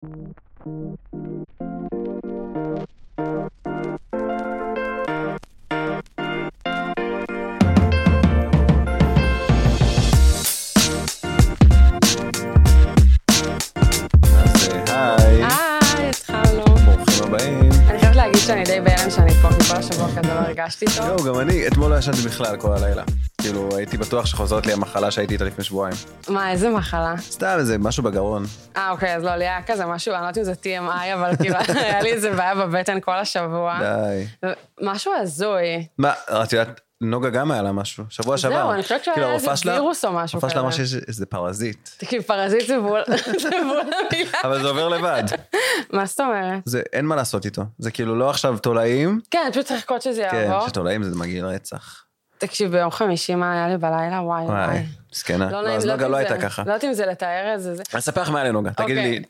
שאני די בהלם שאני פה כל השבוע כזה לא הרגשתי טוב. יואו, גם אני, אתמול לא ישנתי בכלל כל הלילה. כאילו, הייתי בטוח שחוזרת לי המחלה שהייתי איתה לפני שבועיים. מה, איזה מחלה? סתם, איזה משהו בגרון. אוקיי, אז לא, לי היה כזה משהו, אני לא יודעת אם זה TMI, אבל כאילו, היה לי איזה בעיה בבטן כל השבוע. די. משהו הזוי. מה, את יודעת, נוגה גם היה לה משהו, שבוע שעבר. זהו, אני חושבת שהיה איזה וירוס או משהו כזה. הפש לה אמר שיש איזה פרזיט. כאילו, פרזיט זה בול המילה. אבל זה עובר לבד. מה זאת אומרת? אין מה לעשות איתו. זה כאילו לא עכשיו תולעים. כן, פשוט צריך לחכות שזה יעבור. כן, שתולעים זה מגיע רצח. תקשיב, ביום חמישי מה היה לי בלילה, וואי. סקנה. לא, אז נוגה לא הייתה ככה. לא יודעת אם זה לתאר את זה. אני אספר לך מה היה לנוגה. תגידי לי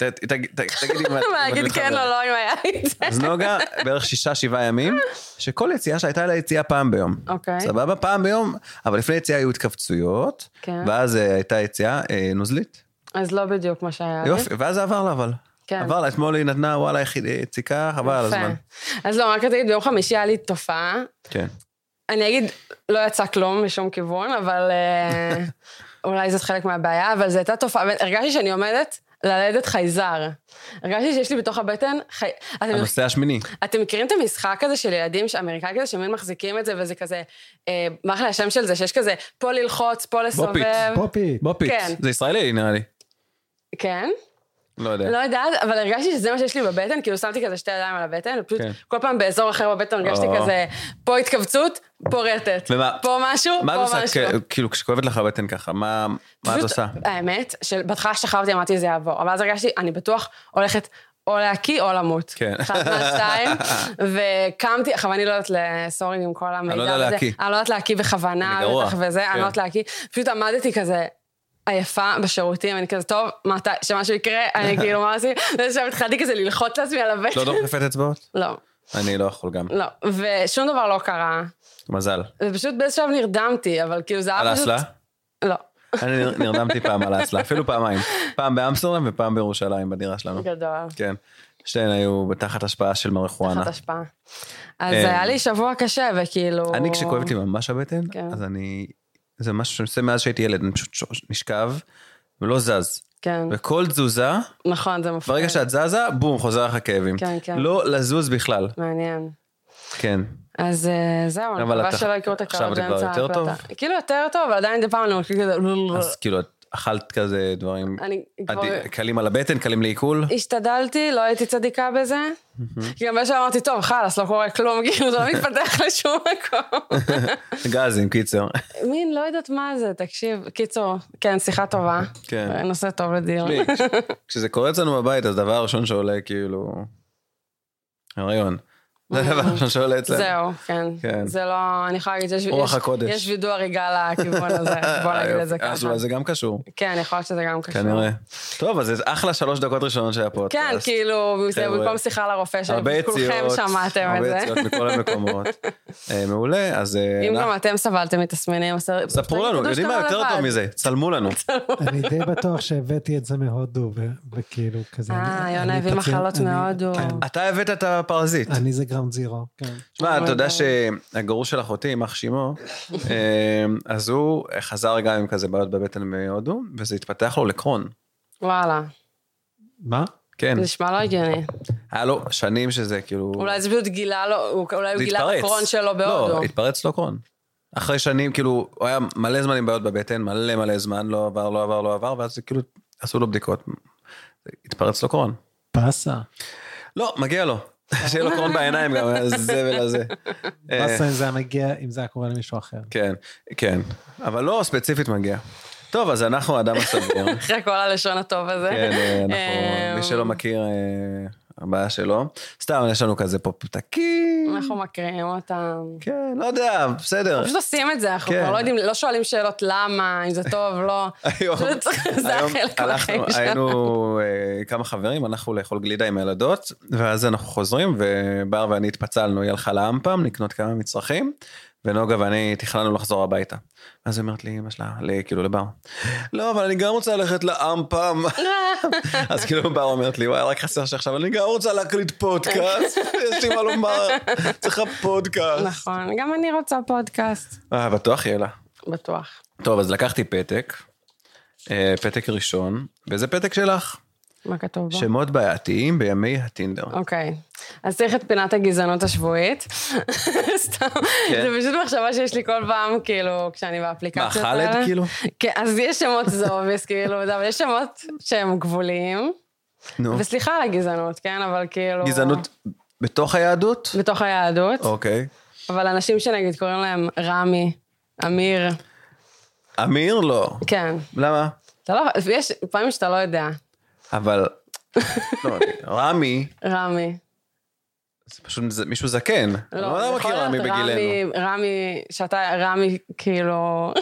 מה, להגיד כן או לא אם היה לי את זה. אז נוגה, בערך 6-7 ימים, שכל יציאה שהייתה לה יציאה פעם ביום. סבבה, פעם ביום, אבל לפני יציאה היו התכווצויות, ואז הייתה יציאה נוזלית. אז לא בדיוק מה שהיה לי. יופי, ואז זה עבר לה אבל. עבר לה, אתמול היא נתנה, וואלה, יציקה, חבל על הזמן. אז לא, רק תגיד, ביום חמישי היה לי תופעה. כן. אני אגיד, לא יצא כלום משום כיוון, אבל אולי זאת חלק מהבעיה, אבל זו הייתה תופעה, הרגשתי שאני עומדת ללדת חייזר. הרגשתי שיש לי בתוך הבטן הנושא השמיני. אתם מכירים את המשחק הזה של ילדים אמריקאים כזה, שמין מחזיקים את זה, וזה כזה, מה אחלה השם של זה, שיש כזה, פה ללחוץ, פה לסובב. בופית. זה ישראלי, נראה לי. כן? לא יודע. לא יודעת, אבל הרגשתי שזה מה שיש לי בבטן, כאילו שמתי כזה 2 ידיים על הבטן, ופשוט כל פעם באזור אחר בבטן הרגשתי כזה, פה התכווצות, פה רטט, פה משהו, פה משהו. מה את עושה, כאילו כשכואבת לך בבטן ככה, מה את עושה? האמת, שבהתחלה שחררתי, אמרתי זה יעבור, אבל אז הרגשתי, אני בטוח הולכת או להקיא או למות. אחד מהשתיים, וקמתי, עכשיו אני לא יודעת לסורי עם כל המידע הזה, אני לא יודעת להקיא בכוונה, אני לא יודעת להקיא, פשוט עמדתי כזה, עייפה בשירותים, אני כזה טוב, שמשהו יקרה, אני כאילו מה עושים, ושם התחלתי כזה ללחוץ לעצמי על הבטן. לא דוחפת אצבעות? לא. אני לא יכול גם. לא, ושום דבר לא קרה. מזל. ופשוט באיזשהו נרדמתי, אבל כאילו זה היה פשוט... על האסלה? לא. אני נרדמתי פעם על האסלה, אפילו פעמיים. פעם באמסטרדם ופעם בירושלים, בדירה שלנו. גדול. כן. שתיהן היו בתחת השפעה של מריחואנה. תחת השפעה. אז היה לי שבוע קשה, וכאילו... אני כשכואבת לי ממש הבטן, אז אני... זה משהו שאני עושה מאז שהייתי ילד, אני פשוט נשכב, ולא זז. כן. וכל תזוזה, נכון, זה מפחיד. ברגע שאת זזה, בום, חוזר לך כאבים. כן, כן. לא לזוז בכלל. מעניין. כן. אז זהו, אני מקווה שלא יקרו את הקרב באמצע ההקלטה. כאילו יותר טוב, אבל עדיין פעם אני מרגיש כזה... אז כאילו, אכלת כזה דברים קלים על הבטן, קלים לעיכול? השתדלתי, לא הייתי צדיקה בזה. כי גם בשביל אמרתי, טוב, חלס, לא קורה כלום, כאילו, זה לא מתפתח לשום מקום. גזים, קיצור. מין, לא יודעת מה זה, תקשיב, קיצור, כן, שיחה טובה. כן. נושא טוב לדיון. כשזה קורה אצלנו בבית, אז דבר הראשון שעולה, כאילו, הריון. זה הדבר הראשון שעולה אצלנו. זהו, כן. זה לא, אני יכולה להגיד, יש וידוא הריגה לכיוון הזה, בוא נגיד את זה ככה. אז אולי זה גם קשור. כן, אני יכולה שזה גם קשור. כנראה. טוב, אז זה אחלה 3 דקות ראשונות שהיה פה. כן, כאילו, במקום שיחה לרופא, שכולכם שמעתם את זה. הרבה יציאות מכל המקומות. מעולה, אז... אם גם אתם סבלתם מתסמינים, ספרו לנו, יודעים מה יותר טוב מזה, צלמו לנו. אני די בטוח שהבאתי את זה מהודו, וכאילו כזה... יונה הביא מחלות מהודו. אתה הבאת את הפרזיט. אני זה גראונד זירו, כן. תשמע, אתה יודע שהגרוש של אחותי, מח שימו, אז הוא חזר גם עם כזה בעיות בבטן מהודו, וזה התפתח לו לקרון. וואלה. מה? כן. נשמע לא הגיוני. היה לו שנים שזה כאילו... אולי זה פשוט גילה לו, אולי הוא גילה את הקרון שלו בהודו. לא, התפרץ לו קרון. אחרי שנים, כאילו, הוא היה מלא זמן עם בעיות בבטן, מלא זמן, לא עבר, ואז כאילו עשו לו בדיקות. התפרץ לו קרון. פסה. לא, מגיע לו. שיהיה לו קרון בעיניים גם, זה ולזה. פסה אם זה היה מגיע, אם זה היה קורה למישהו אחר. כן. אבל לא, ספציפית מגיע. טוב, אז אנחנו האדם הסביר. אחרי כל הלשון הטוב הזה. כן, אנחנו, מי שלא מכיר, הבעיה שלו. סתם, יש לנו כזה פה פתקים. אנחנו מקריאים אותם. כן, לא יודע, בסדר. אנחנו פשוט עושים את זה, אנחנו כבר לא יודעים, לא שואלים שאלות למה, אם זה טוב, לא. היום היינו כמה חברים, אנחנו לאכול גלידה עם הילדות, ואז אנחנו חוזרים, ובר ואני התפצלנו, היא הלכה לאמפם, לקנות כמה מצרכים, ונוגה ואני תכננו לחזור הביתה. אז היא אומרת לי, אמא שלה, כאילו לבר, לא, אבל אני גם רוצה ללכת לאמפם. אז כאילו בר אומרת לי, וואי, רק חסר שעכשיו, אני גם רוצה להקליט פודקאסט, יש לי מה לומר, צריכה פודקאסט. נכון, גם אני רוצה פודקאסט. בטוח יהיה לה. בטוח. טוב, אז לקחתי פתק ראשון, וזה פתק שלך. מה כתוב בו? שמות בעייתיים בימי הטינדר. אוקיי. אז צריך את פינת הגזענות השבועית. סתם. זה פשוט מחשבה שיש לי כל פעם, כאילו, כשאני באפליקציות האלה. מה, חלד, כאילו? כן, אז יש שמות זובס, כאילו, אבל יש שמות שהם גבוליים. נו. וסליחה על הגזענות, כן, אבל כאילו... גזענות בתוך היהדות? בתוך היהדות. אוקיי. אבל אנשים שנגיד קוראים להם רמי, אמיר. אמיר? לא. כן. למה? אתה לא... יש פעמים שאתה לא יודע. אבל, לא, רמי, זה פשוט מישהו זקן. לא מכיר רמי בגילנו. רמי, שאתה, רמי, כאילו...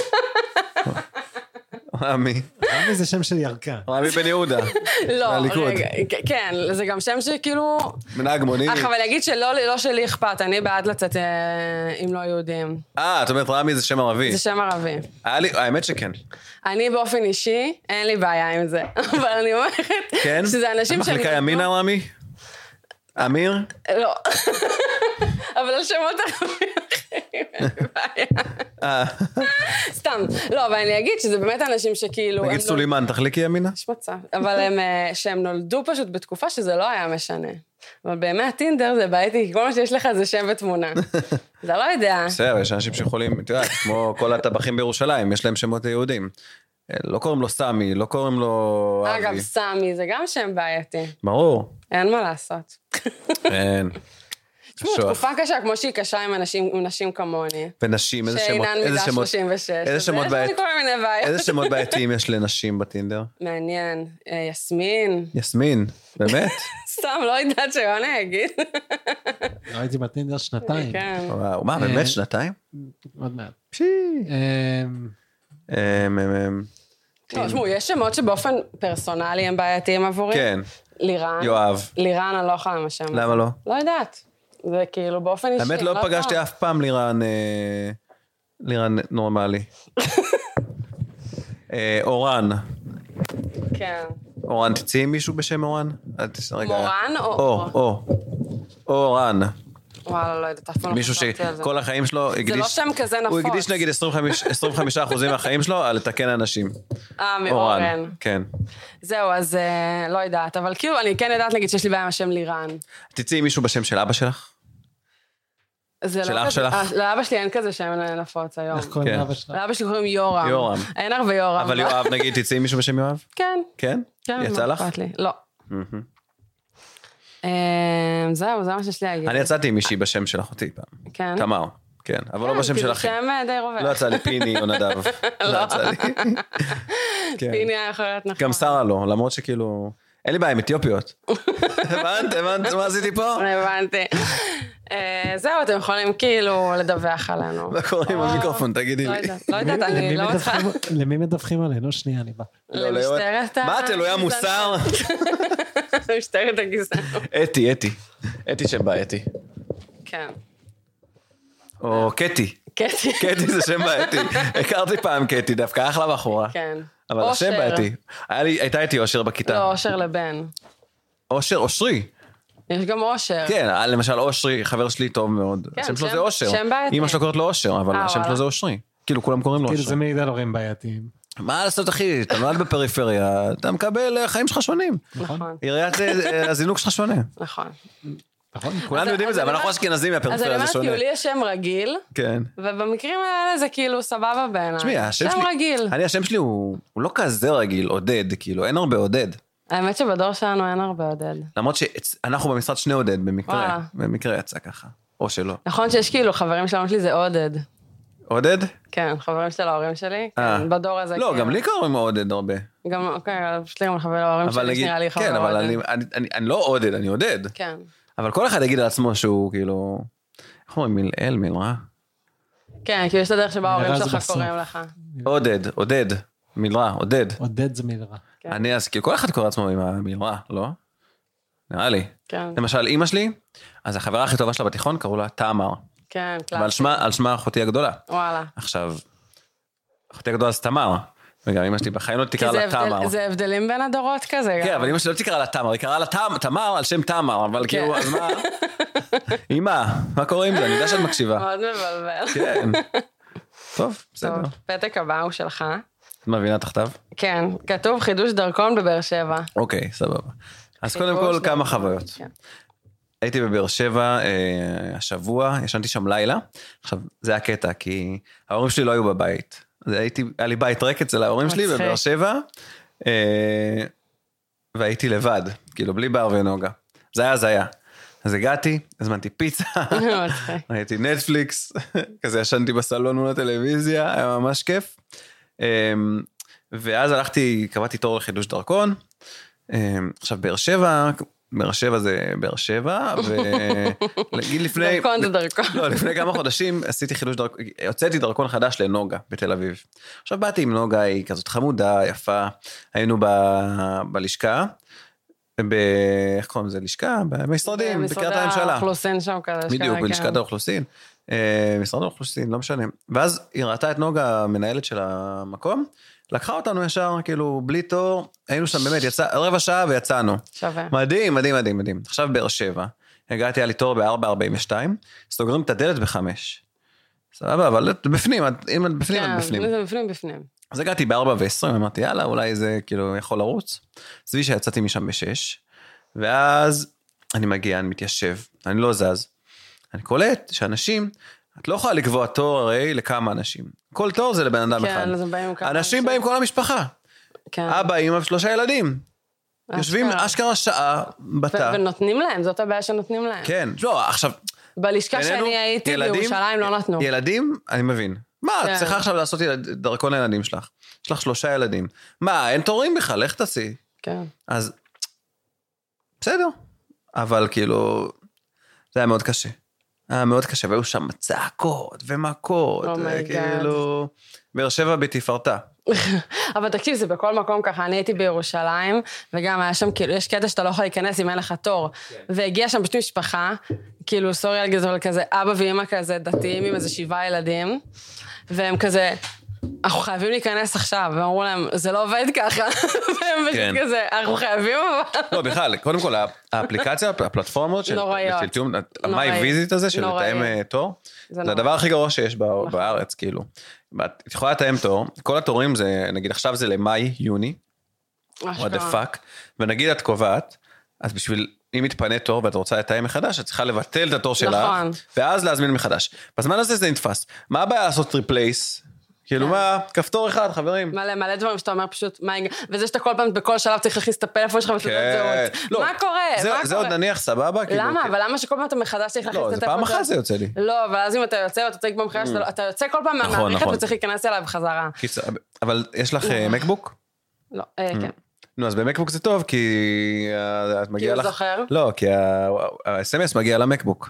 רמי זה שם של ירקה. רמי בן יהודה. לא, רגע, כן, זה גם שם שכאילו... מנהג מוני. אבל אני אגיד שלא שלי אכפת, אני בעד לצאת עם לא יהודים. את אומרת רמי זה שם ערבי. זה שם ערבי. האמת שכן. אני באופן אישי, אין לי בעיה עם זה. אבל אני אומרת שזה אנשים שאני... מחליקה ימינה רמי? אמיר? לא. אבל על שמות ערבים אחרים, אין לי בעיה. סתם. לא, אבל אני אגיד שזה באמת אנשים שכאילו... נגיד סולימן, תחליקי ימינה? יש מצב. אבל שהם נולדו פשוט בתקופה שזה לא היה משנה. אבל באמת טינדר זה בעייתי, כי כל מה שיש לך זה שם ותמונה. אתה לא יודע. בסדר, יש אנשים שיכולים, אתה יודע, כמו כל הטבחים בירושלים, יש להם שמות יהודים. לא קוראים לו סמי, לא קוראים לו אבי. אגב, סמי זה גם שם בעייתי. ברור. אין מה לעשות. אין. תשמעו, תקופה קשה, כמו שהיא קשה עם נשים כמוני. ונשים, איזה שמות? שאינן מידה 36. איזה שמות בעייתיים יש לנשים בטינדר? מעניין. יסמין. יסמין, באמת? סתם, לא יודעת שיונה יגיד. לא הייתי בטינדר שנתיים. וואו, מה, באמת שנתיים? עוד מעט. תשמעו, יש שמות שבאופן פרסונלי הם בעייתיים עבורי. כן. לירן. יואב. לירן, אני לא יכולה עם השם. למה לא? לא יודעת. זה כאילו באופן אישי. האמת לא פגשתי אף פעם לירן נורמלי. אורן. כן. אורן, תציעי מישהו בשם אורן? מורן או? אורן. וואלה, לא יודעת, אף פעם לא חשבתי על זה. שכל החיים שלו הקדיש... זה לא שם כזה נפוץ. הוא הקדיש נגיד 25% מהחיים שלו על לתקן אנשים. מאורן. כן. זהו, אז לא יודעת, אבל כאילו אני כן יודעת להגיד שיש לי בעיה עם השם לירן. תציעי מישהו בשם של אבא שלך? של אח שלך? לאבא שלי אין כזה שם נפוץ היום. איך קוראים לאבא שלך? לאבא שלי קוראים יורם. יורם. אין הרבה יורם. אבל יואב, נגיד, תציעי מישהו בשם יואב? כן. כן? יצא לך? לא. זהו, זה מה שיש לי להגיד. אני יצאתי עם מישהי בשם של אחותי פעם. כן? תמר. כן, אבל לא בשם שלכם. שם די רווח. לא יצא לי פיני או נדב. לא יצא לי. פיני היה יכול להיות נכון. גם שרה לא, למרות שכאילו... אין לי בעיה עם אתיופיות. הבנת מה עשיתי פה? הבנתי. זהו, אתם יכולים כאילו לדווח עלינו. מה קורה עם המיקרופון, תגידי לי. לא יודעת, אני לא מצליחה. למי מדווחים עלינו? שנייה, אני בא. למשטרת מה, את אלוהי המוסר? משטרת הגזענות. אתי שבא, אתי. כן. או קטי. קטי זה שם בעייתי. הכרתי פעם קטי, דווקא אחלה בחורה. כן. אבל השם בעייתי. הייתה איתי אושר בכיתה. לא, אושר לבן. אושרי. יש גם אושר. כן, למשל אושרי, חבר שלי טוב מאוד. השם שלו זה אושר. שם בעייתי. אמא שלו קוראת לו אושר, אבל השם שלו זה אושרי. כאילו כולם קוראים לו אושר. כאילו זה מעיד על הורים בעייתיים. מה לעשות אחי, אתה נולד בפריפריה, אתה מקבל חיים שלך שונים. נכון. עיריית הזינוק שלך שונה. נכון. נכון? כולנו יודעים את זה, אבל אנחנו אשכנזים מהפריפריה, זה שונה. אז אני אומרת, לי יש שם רגיל, כן. ובמקרים האלה זה כאילו סבבה בעיניי. תשמעי, השם שם רגיל. השם שלי הוא לא כזה רגיל, עודד, כאילו, אין הרבה עודד. האמת שבדור שלנו אין הרבה עודד. למרות שאנחנו במשרד שני עודד, במקרה יצא ככה, או שלא. נכון שיש כאילו, חברים שלנו שלי זה עודד. עודד? כן, חברים של ההורים שלי, בדור הזה. לא, גם לי קוראים עודד הרבה. גם, אוקיי, פשוט לי גם לחבר להורים שלי, שנראה לי חבר כן, אבל אני לא עודד, אני עודד. כן. אבל כל אחד יגיד על עצמו שהוא כאילו, איך אומרים, מלעיל, מלרע? כן, כי יש את הדרך שבה ההורים שלך קוראים לך. עודד, מלרע, עודד. עודד זה מלרע. אני אז, כאילו כל אחד קורא עצמו עם המלרע, לא? נראה לי. כן. למשל, אמא שלי, אז החברה הכי טובה שלה בתיכון קראו לה תמר. כן, קלאסי. ועל שמה אחותי הגדולה. וואלה. עכשיו, אחותי הגדולה זה תמר. וגם אמא שלי בחיים לא תקרא לה תמר. זה הבדלים בין הדורות כזה. כן, אבל אמא שלי לא תקרא לה תמר, היא קראה לה תמר על שם תמר, אבל כאילו, אז מה? אמא, מה קורה עם זה? אני יודע שאת מקשיבה. מאוד מבלבל. כן. טוב, בסדר. פתק הבא הוא שלך. את מבינה תחתיו? כן, כתוב חידוש דרכון בבאר שבע. אוקיי, סבבה. אז קודם כל כמה חוויות. הייתי בבאר שבע השבוע, ישנתי שם לילה. עכשיו, זה הקטע, כי ההורים שלי לא היו בבית. היה לי בית ריק אצל ההורים שלי בבאר שבע, והייתי לבד, כאילו בלי בר ונוגה. זה היה. אז הגעתי, הזמנתי פיצה, הייתי נטפליקס, כזה ישנתי בסלון מול הטלוויזיה, היה ממש כיף. ואז הלכתי, קבעתי תור לחידוש דרכון. עכשיו באר שבע זה באר שבע, ולהגיד לפני... דרכון זה דרכון. לא, לפני כמה חודשים עשיתי חידוש דרכון, הוצאתי דרכון חדש לנוגה בתל אביב. עכשיו באתי עם נוגה, היא כזאת חמודה, יפה, היינו בלשכה, איך קוראים לזה? לשכה? במשרדים, בקריית הממשלה. משרד האוכלוסין שם כזה. בדיוק, בלשכת האוכלוסין. משרד האוכלוסין, לא משנה. ואז היא ראתה את נוגה, המנהלת של המקום, לקחה אותנו ישר, כאילו, בלי תור, היינו שם באמת, רבע שעה ויצאנו. שווה. מדהים. עכשיו באר שבע, הגעתי על תור ב-4:42, סוגרים את הדלת ב-5. סבבה, אבל בפנים, אם את בפנים, את בפנים. כן, בפנים. אז הגעתי ב-4:20, אמרתי, יאללה, אולי זה כאילו יכול לרוץ. סביב שיצאתי משם ב-6, ואז אני מגיע, אני מתיישב, אני לא זז. אני קולט שאנשים, את לא יכולה לקבוע תור הרי לכמה אנשים. כל תור זה לבן אדם אחד. כן, אז באים כמה אנשים באים כל המשפחה. כן. אבא, אמא ו3 ילדים. יושבים אשכרה שעה בתא. ונותנים להם, זאת הבעיה שנותנים להם. כן, לא, עכשיו... בלשכה שאני הייתי בירושלים לא נתנו. ילדים, אני מבין. מה, את צריכה עכשיו לעשות דרכון לילדים שלך. יש לך 3 ילדים. מה, אין תורים בכלל, איך תעשי? כן. אז, בסדר. אבל כאילו, זה היה מאוד קשה. והיו שם צעקות ומכות, וכאילו, באר שבע בתפארתה. אבל תקשיב, זה בכל מקום ככה, אני הייתי בירושלים, וגם היה שם, כאילו, יש קטע שאתה לא יכול להיכנס אם אין לך תור, והגיע שם פשוט משפחה, כאילו, סורי על גזול כזה, אבא ואמא כזה דתיים עם איזה 7 ילדים, והם כזה, אנחנו חייבים להיכנס עכשיו, והם אמרו להם, זה לא עובד ככה, והם פשוט כזה, אנחנו חייבים אבל. לא, בכלל, קודם כל, האפליקציה, הפלטפורמות של תיאום, המאי ויזיט הזה של לתאם תור, זה הדבר הכי גרוע שיש בארץ, כאילו. את יכולה לתאם תור, כל התורים זה, נגיד עכשיו זה למאי, יוני, what the fuck, ונגיד את קובעת, אז בשביל, אם מתפנה תור ואת רוצה לתאם מחדש, את צריכה לבטל את התור שלך, ואז להזמין מחדש. בזמן הזה זה נתפס. מה הבעיה לעשות ריפלייס? כאילו מה, כפתור אחד, חברים. מלא דברים שאתה אומר פשוט, וזה שאתה כל פעם בכל שלב צריך להכניס את הפלאפון שלך ותעודת זהות. מה קורה? זה עוד נניח סבבה? למה? אבל למה שכל פעם אתה מחדש צריך להכניס את הפלאפון? הפלאפון? לא, זה פעם אחת זה יוצא לי. לא, אבל אז אם אתה יוצא ואתה צריך במחדש, אתה יוצא כל פעם מהמערכת וצריך להיכנס אליו בחזרה. אבל יש לך מקבוק? לא, כן. נו, אז במקבוק זה טוב, כי את מגיעה לך... כי הוא זוכר? לא, כי ה-SMS מגיע למקבוק.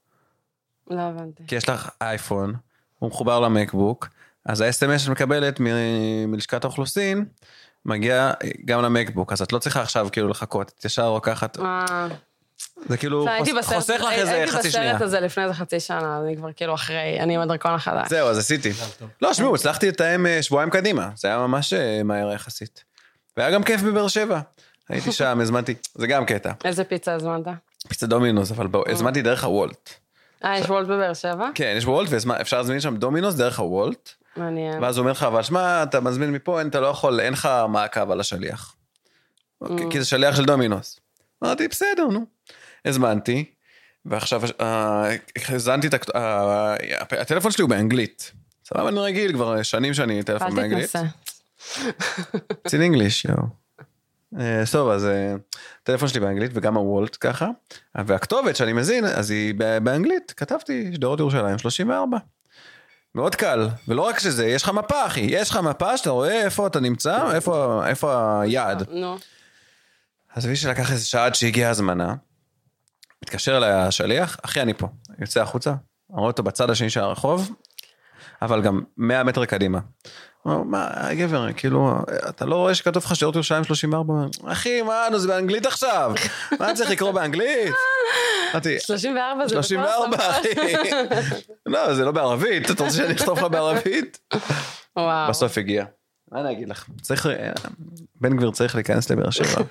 לא הבנתי. כי יש לך אייפון, הוא מחובר למקבוק, אז ה-SMS שאת מקבלת מלשכת האוכלוסין, מגיע גם למקבוק, אז את לא צריכה עכשיו כאילו לחכות, את ישר רוקחת. זה כאילו חוסך לך איזה חצי שנייה. הייתי בסרט הזה לפני איזה חצי שנה, אני כבר כאילו אחרי, אני עם הדרכון החדש. זהו, אז עשיתי. לא, שמעו, הצלחתי לתאם שבועיים קדימה, זה היה ממש מהר יחסית. והיה גם כיף בבאר שבע. הייתי שם, הזמנתי, זה גם קטע. איזה פיצה הזמנת? פיצה דומינוס, אבל הזמנתי דרך הוולט. יש וולט בבאר שבע? כן, יש וולט, ואפשר להזמין שם דומינוס דרך הוולט. מעניין. ואז הוא אומר לך, אבל שמה, אתה מזמין מפה, אתה לא יכול, אין לך מעקב על השליח. כי זה שליח של דומינוס. אמרתי, בסדר, נו. הזמנתי, ועכשיו, הזמנתי את הטלפון שלי הוא באנגלית. סבבה, אני רגיל, כבר שנים שאני טלפון באנגלית. אל תתנסה. It's in English, יו. טוב, אז הטלפון שלי באנגלית, וגם הוולט ככה, והכתובת שאני מזין, אז היא באנגלית, כתבתי, שדרות ירושלים, 34. מאוד קל, ולא רק שזה, יש לך מפה, אחי, יש לך מפה שאתה רואה איפה אתה נמצא, איפה היעד. נו. אז מי שלקח איזה שעה עד שהגיעה הזמנה, מתקשר אליי השליח, אחי אני פה, יוצא החוצה, אני רואה אותו בצד השני של הרחוב, אבל גם 100 מטר קדימה. מה, גבר, כאילו, אתה לא רואה שכתוב לך שדרות ירושלים 34? אחי, מה, זה באנגלית עכשיו? מה אני צריך לקרוא באנגלית? 34 זה 34, אחי. לא, זה לא בערבית, אתה רוצה שאני אכתוב לך בערבית? וואו. בסוף הגיע. מה אני אגיד לך? בן גביר צריך להיכנס לבאר שבע.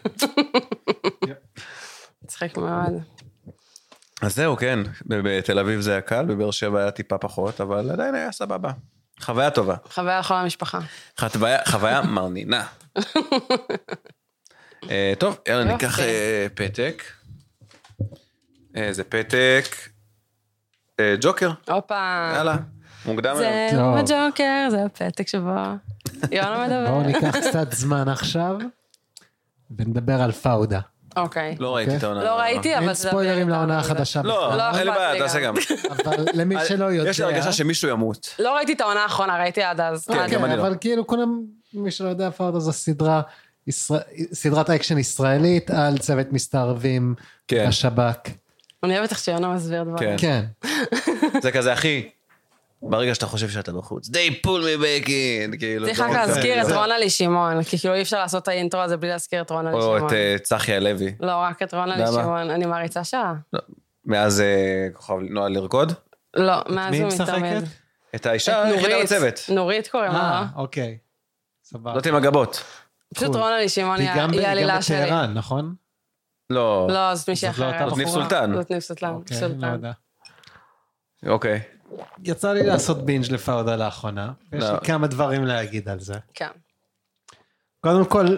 צחק מאוד. אז זהו, כן, בתל אביב זה היה קל, בבאר שבע היה טיפה פחות, אבל עדיין היה סבבה. חוויה טובה. חוויה לכל המשפחה. חוויה מרנינה. טוב, יאללה, ניקח פתק. זה פתק. ג'וקר. אופה. יאללה, מוקדם. זהו הג'וקר, זה הפתק שבו. יונה מדבר. בואו ניקח קצת זמן עכשיו, ונדבר על פאודה. אוקיי. לא ראיתי את העונה. לא ראיתי, אבל... אין ספוילרים לעונה החדשה. לא, אין לי בעיה, תעשה גם. אבל למי שלא יודע... יש לי הרגשה שמישהו ימות. לא ראיתי את העונה האחרונה, ראיתי עד אז. כן, אבל כאילו כולם, מי שלא יודע, פאודה זו סדרת אקשן ישראלית על צוות מסתערבים בשב"כ. אני אוהבת איך שיונה מסביר דברים. כן. זה כזה, אחי, ברגע שאתה חושב שאתה בחוץ, they pull me back in, כאילו. צריך רק להזכיר את רונלי שמעון, כי כאילו אי אפשר לעשות את האינטרו הזה בלי להזכיר את רונלי שמעון. או את צחי הלוי. לא, רק את רונלי שמעון, אני מעריצה שעה. מאז כוכב נועד לרקוד? לא, מאז הוא מתאמן. את האישה היחידה בצוות. נורית קוראים לה. אוקיי. סבבה. זאת עם הגבות. פשוט רונלי שמעון היא העלילה שלי. היא גם בטהרן, נכון? לא. לא, זאת מישהי אחרת. זאת ניב סולטן. זאת ניב סולטן. אוקיי. יצא לי לעשות בינג' לפאודה לאחרונה, יש לי כמה דברים להגיד על זה. כן. קודם כל,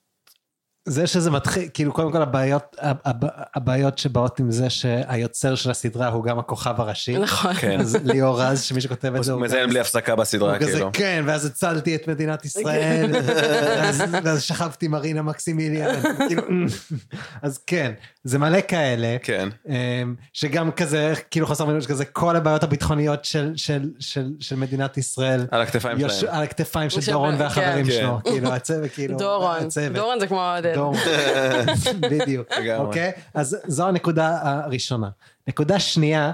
זה שזה מתחיל, כאילו קודם כל הבעיות שבאות עם זה שהיוצר של הסדרה הוא גם הכוכב הראשי. נכון. אז ליאור רז, שמי שכותב את זה, הוא מזיין בלי הפסקה בסדרה, כאילו. כן, ואז הצלתי את מדינת ישראל, ואז שכבתי מרינה מקסימיליאן, אז כן, זה מלא כאלה, שגם כזה, כאילו חוסר מינוש כזה, כל הבעיות הביטחוניות של מדינת ישראל, על הכתפיים שלהם. על הכתפיים של דורון והחברים שלו, כאילו הצוות, כאילו, דורון זה כמו עודד. בדיוק, אוקיי? אז זו הנקודה הראשונה. נקודה שנייה,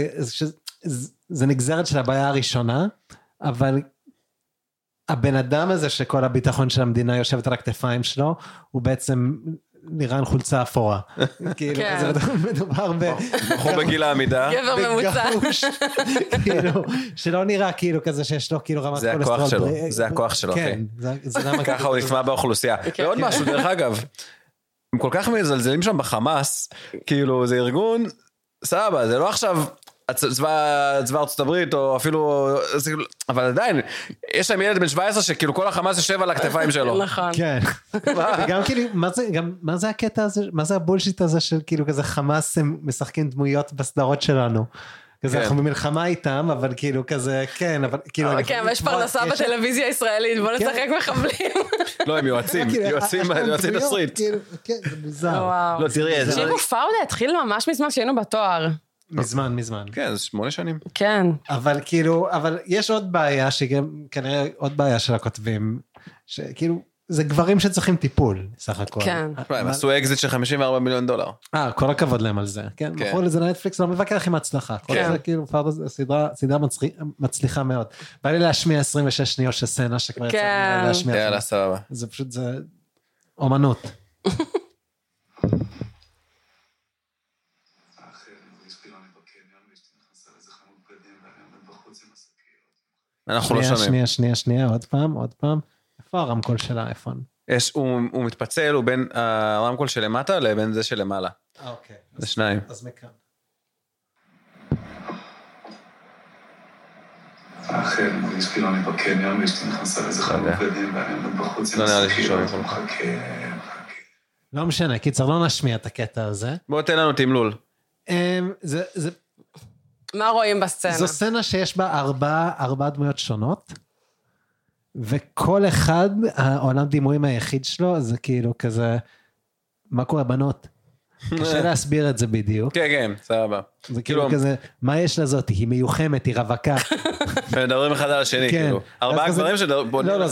זה נגזרת של הבעיה הראשונה, אבל הבן אדם הזה שכל הביטחון של המדינה יושבת על הכתפיים שלו, הוא בעצם נראה חולצה אפורה. כאילו, זה מדובר בחור בגיל העמידה. גבר ממוצע. כאילו, שלא נראה כאילו כזה שיש לו כאילו רמת קולסטרול. זה הכוח שלו, אחי. כן. ככה הוא נשמע באוכלוסייה. ועוד משהו, דרך אגב, הם כל כך מזלזלים שם בחמאס, כאילו, זה ארגון, סבבה, זה לא עכשיו צבא ארצות הברית, או אפילו, אבל עדיין, יש להם ילד בן 17 שכאילו כל החמאס יושב על הכתפיים שלו. נכון. כן. וגם כאילו, מה זה הקטע הזה, מה זה הבולשיט הזה של כאילו כזה חמאס הם משחקים דמויות בסדרות שלנו. כזה אנחנו במלחמה איתם, אבל כאילו כזה, כן, אבל כאילו... כן, ויש פרנסה בטלוויזיה הישראלית, בוא נשחק מחבלים. לא, הם יועצים תסריט. כן, זה מוזר. לא, תראי, תקשיבו, פאודה התחיל ממש מזמן שהיינו בתואר. מזמן. כן, זה 8 שנים. כן. אבל כאילו, אבל יש עוד בעיה, שגם כנראה עוד בעיה של הכותבים, שכאילו, זה גברים שצריכים טיפול, סך הכל. כן. הם עשו אקזיט של $54 מיליון. כל הכבוד להם על זה, כן. מכרו לזה לנטפליקס, לא מבקר עם הצלחה. כל זה כאילו, סדרה מצליחה מאוד. בא לי להשמיע 26 שניות של סצנה, שכבר יצא לי להשמיע. יאללה, סבבה. זה פשוט, זה אומנות. אנחנו לא שומעים. שנייה, עוד פעם. איפה הרמקול של האייפון? הוא מתפצל, הוא בין הרמקול שלמטה לבין זה שלמעלה. אוקיי. זה שניים. אז מכאן. האחר מרגיש כאילו אני בקניון, ואשתי נכנסה לזה חלום בדים, ואני עומד בחוץ עם הסכיר, מחכה. לא משנה, קיצר, לא נשמיע את הקטע הזה. בוא תן לנו תמלול. מה רואים בסצנה? זו סצנה שיש בה 4 דמויות שונות, וכל אחד, העולם דימויים היחיד שלו, זה כאילו כזה, מה קורה בנות? קשה להסביר את זה בדיוק. כן, סבבה. זה כאילו כזה, מה יש לזאת? היא מיוחמת, היא רווקה. מדברים אחד על השני, כאילו. 4 גברים שדברים... לא,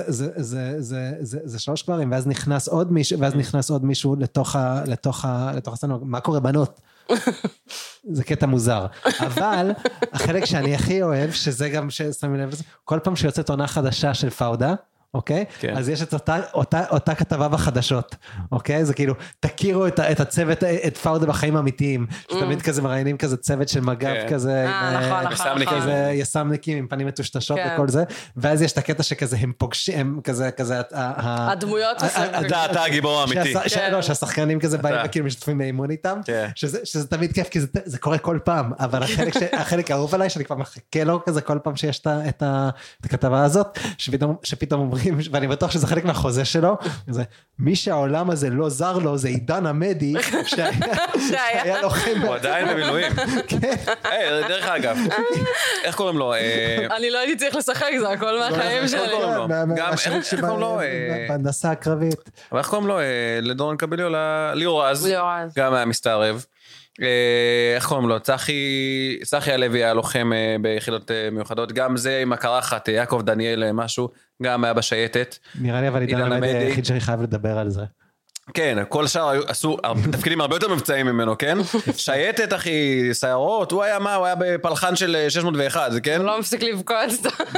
זה 3 גברים, ואז נכנס עוד מישהו לתוך הסצנה, מה קורה בנות? זה קטע מוזר, אבל החלק שאני הכי אוהב, שזה גם ששמים לב, כל פעם שיוצאת עונה חדשה של פאודה, אוקיי? כן. אז יש את אותה כתבה בחדשות, אוקיי? זה כאילו, תכירו את הצוות, את פאודה בחיים האמיתיים, שתמיד כזה מראיינים כזה צוות של מג"ב כזה, כזה יסמניקים עם פנים מטושטשות וכל זה, ואז יש את הקטע שכזה הם פוגשים, כזה, הדמויות, אתה הגיבור האמיתי. לא, שהשחקנים כזה באים וכאילו משתתפים באימון איתם, שזה תמיד כיף, כי זה קורה כל פעם, אבל החלק האהוב עליי, שאני כבר מחכה לו כזה כל פעם שיש את הכתבה הזאת, שפתאום אומרים, ואני בטוח שזה חלק מהחוזה שלו, זה, מי שהעולם הזה לא זר לו, זה עידן עמדי, שהיה לוחם. הוא עדיין במילואים. דרך אגב, איך קוראים לו? אני לא הייתי צריך לשחק, זה הכל מהחיים שלי. גם, איך קוראים לו? בהנדסה הקרבית. אבל איך קוראים לו? לדורון קבליו, ליאור רז. גם היה מסתערב. איך קוראים לו? צחי הלוי היה לוחם ביחידות מיוחדות, גם זה עם הקרחת, יעקב דניאל משהו, גם היה בשייטת. נראה לי אבל עידן עמדי היחיד שאני חייב לדבר על זה. כן, כל השאר עשו תפקידים הרבה יותר מבצעים ממנו, כן? שייטת, אחי, סיירות, הוא היה מה? הוא היה בפלחן של 601, זה כן? הוא לא מפסיק לבכות.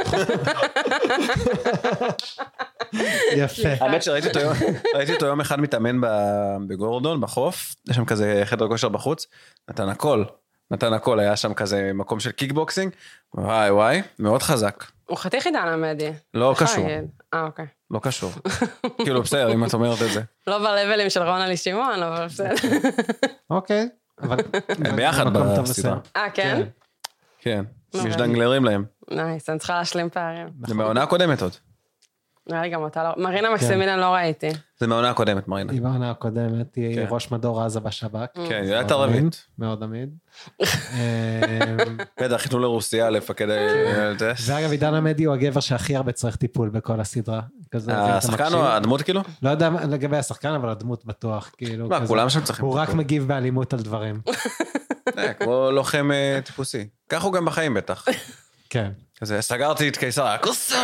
יפה. האמת שראיתי אותו יום אחד מתאמן בגורדון, בחוף, יש שם כזה חדר כושר בחוץ, נתן הכל, היה שם כזה מקום של קיקבוקסינג, וואי, מאוד חזק. הוא חתיך עידן עמדי. לא קשור. אוקיי. לא קשור. כאילו בסדר, אם את אומרת את זה. לא בלבלים של רונה שמעון, אבל בסדר. אוקיי. הם ביחד בסדרה. כן? כן. משדנגלרים להם. נייס, אני צריכה להשלים פערים. זה מהעונה הקודמת עוד. נראה לי גם אותה לא... מרינה מקסימילן לא ראיתי. זה מהעונה הקודמת, מרינה. היא מהעונה הקודמת, היא ראש מדור עזה בשב"כ. כן, היא הייתה ערבית. מאוד עמיד. בטח, חיתנו לרוסיה לפקד... ואגב, עידן עמדי הוא הגבר שהכי הרבה צריך טיפול בכל הסדרה. השחקן או הדמות כאילו? לא יודע לגבי השחקן, אבל הדמות בטוח. כולם שם צריכים. הוא רק מגיב באלימות על דברים. כמו לוחם טיפוסי. כך הוא גם בחיים בטח. כן. כזה, סגרתי את קיסר,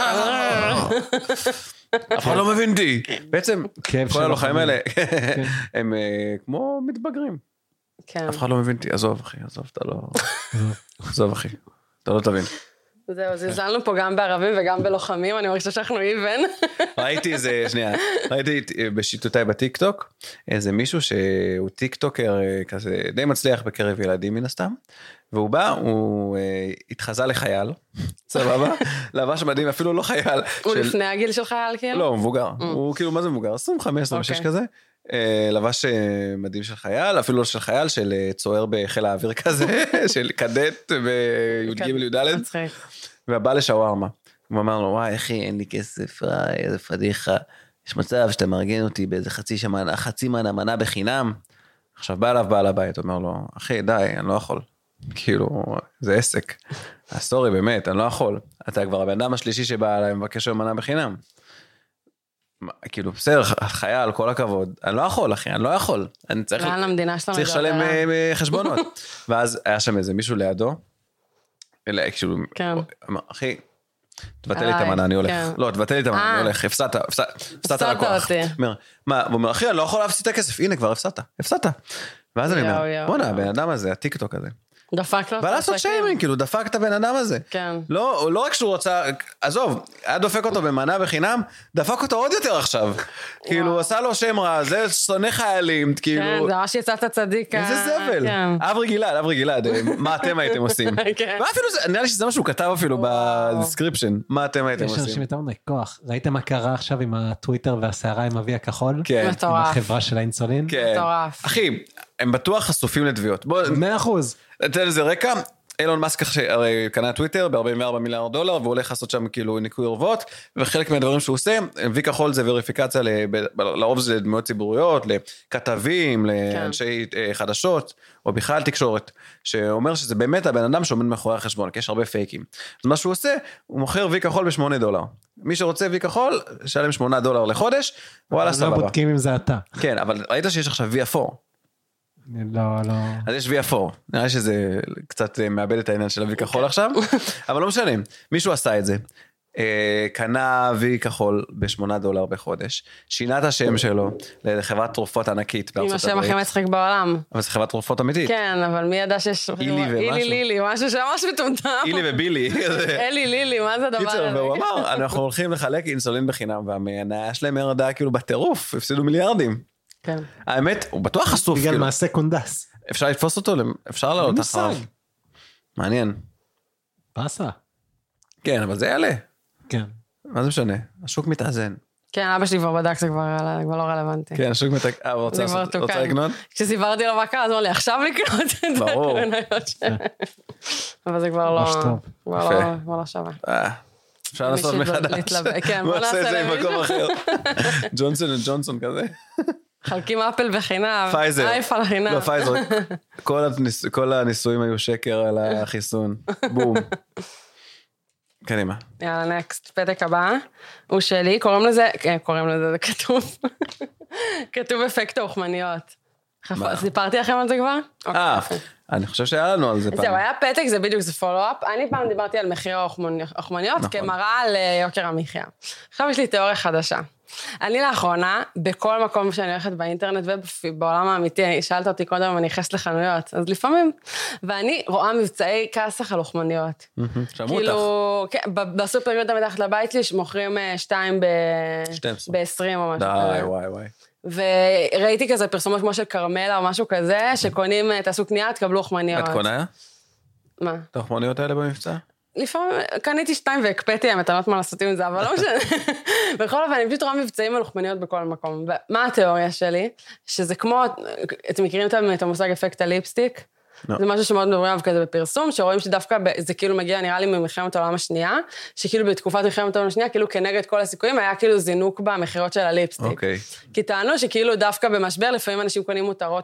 אף אחד לא מבין די. בעצם, כל הלוחמים האלה, הם כמו מתבגרים. אף אחד לא מבין די. עזוב, אחי, עזוב, אתה לא... עזוב, אחי, אתה לא תבין. זהו, זלזלנו פה גם בערבים וגם בלוחמים, אני מרגישה שאנחנו איבן. ראיתי בשיטותיי בטיקטוק, איזה מישהו שהוא טיקטוקר כזה די מצליח בקרב ילדים מן הסתם, והוא בא, הוא התחזה לחייל, סבבה, לבש מדהים, אפילו לא חייל. הוא לפני הגיל של חייל כאילו? לא, הוא מבוגר, הוא כאילו מה זה מבוגר? 25, 26 כזה, לבש מדהים של חייל, אפילו לא של חייל, של צוער בחיל האוויר כזה, של קדט בי"ג י"ד, ובא לשווארמה, הוא אמר לו, וואי, אחי, אין לי כסף, איזה פדיחה, יש מצב שאתה מארגן אותי באיזה חצי מנה בחינם, עכשיו בא אליו בעל הבית, אומר לו, אחי, די, אני לא יכול, כאילו, זה עסק, סורי, באמת, אני לא יכול, אתה כבר הבן אדם השלישי שבא אליי, מבקש מנה בחינם, כאילו, בסדר, חייל, כל הכבוד, אני לא יכול, אחי, אני לא יכול, אני צריך לשלם חשבונות, ואז היה שם איזה מישהו לידו, אחי, תבטל לי את המנה, אני הולך. לא, תבטל לי את המנה, אני הולך, הפסדת לקוח. הוא אומר, אחי, אני לא יכול להפסיד את הכסף, הנה כבר, הפסדת. ואז אני אומר, בוא'נה, הבן אדם הזה, הטיקטוק הזה. דפק לו. בא לעשות שיימינג, כאילו, דפק את הבן אדם הזה. לא רק שהוא רצה, עזוב, היה דופק אותו במנה בחינם, דפק אותו עוד יותר עכשיו. כאילו, עשה לו שם רע, זה שונא חיילים, כאילו... כן, זה ממש יצאת צדיק. איזה זבל. אברי גלעד, מה אתם הייתם עושים? ואפילו, נראה לי שזה מה שהוא כתב אפילו בדיסקריפשן, מה אתם הייתם עושים? יש אנשים יותר מדי כוח. ראיתם מה קרה עכשיו עם הטוויטר והסערה עם אבי הכחול? כן. עם החברה של האינסולין? כן. אחי, הם בטוח חשופים לתביעות. 100%. תן לזה רקע, אילון מאסק הרי קנה טוויטר ב$44 מיליארד, והוא הולך לעשות שם כאילו ניקוי אורוות, וחלק מהדברים שהוא עושה, וי כחול זה וריפיקציה, לרוב זה דמויות ציבוריות, לכתבים, לאנשי חדשות, או בכלל תקשורת, שאומר שזה באמת הבן אדם שעומד מאחורי החשבון, כי יש הרבה פייקים. אז מה שהוא עושה, הוא מוכר וי כחול $8. מי שרוצה וי כחול, שלם $8 לחודש, וואלה סבבה. לא בודקים אם זה אתה. כן, אבל ראית שיש עכשיו וי אפור. לא. אז יש וי אפור, נראה שזה קצת מאבד את העניין של הוי כחול עכשיו, אבל לא משנה, מישהו עשה את זה, קנה וי כחול $8 בחודש, שינה את השם שלו לחברת תרופות ענקית בארצות הברית. עם השם הכי מצחיק בעולם. אבל זה חברת תרופות אמיתית. כן, אבל מי ידע שיש... אילי, משהו שממש מטומטם. אילי ובילי. אלי, לילי, מה זה הדבר הזה? והוא אמר, אנחנו הולכים לחלק אינסולין בחינם, והמניה שלהם ירדה כאילו בטירוף, הפסידו מיליארדים. כן. האמת, הוא בטוח חשוף. בגלל מעשה קונדס. אפשר לתפוס אותו, אפשר לעלות אחריו. מעניין. פסה. כן, אבל זה יעלה. כן. מה זה משנה? השוק מתאזן. כן, אבא שלי כבר בדק, זה כבר לא רלוונטי. כן, השוק מתאזן. רוצה לקנות? כשסיפרתי לו מה קרה, אז אמר לי, עכשיו לקנות את זה. ברור. אבל זה כבר לא שווה. אפשר לעשות מחדש. בוא נעשה את זה עם מקום אחר. ג'ונסון וג'ונסון כזה. חלקים אפל בחינם. פייזר. אייפל חינם. לא, פייזר. כל הניסויים היו שקר על החיסון. בום. קדימה. יאללה, נקסט. פתק הבא. הוא שלי. קוראים לזה, זה כתוב. כתוב אפקט האוכמניות. סיפרתי לכם על זה כבר? אני חושב שהיה לנו על זה פעם. זהו, היה פתק, זה בדיוק, זה פולו-אפ. אני פעם דיברתי על מחיר האוכמניות כמראה על יוקר המחיה. עכשיו יש לי תיאוריה חדשה. אני לאחרונה, בכל מקום שאני הולכת באינטרנט ובעולם האמיתי, שאלת אותי קודם אם אני נכנסת לחנויות, אז לפעמים, ואני רואה מבצעי כסח על אוכמניות. שמעו אותך. כן, בסופרמרקט מתחת לבית לי, שמוכרים 2 ב-20 או משהו כזה. וואי. וראיתי כזה פרסומות כמו של קרמלה או משהו כזה, שקונים, תעשו קנייה, תקבלו אוכמניות. את קונה? מה? את האוכמניות האלה במבצע? לפעמים קניתי 2 והקפאתי להם, אתה לא יודעת מה לעשות עם זה, אבל לא משנה. בכל אופן, אני פשוט רואה מבצעים על אוכמניות בכל מקום. ומה התיאוריה שלי? שזה כמו, אתם מכירים את המושג אפקט הליפסטיק? זה משהו שמאוד מדברים עליו כזה בפרסום, שרואים שדווקא זה כאילו מגיע נראה לי ממלחמת העולם השנייה, שכאילו בתקופת מלחמת העולם השנייה, כאילו כנגד כל הסיכויים, היה כאילו זינוק במחירות של הליפסטיק. כי טענו שכאילו דווקא במשבר, לפעמים אנשים קונים מותרות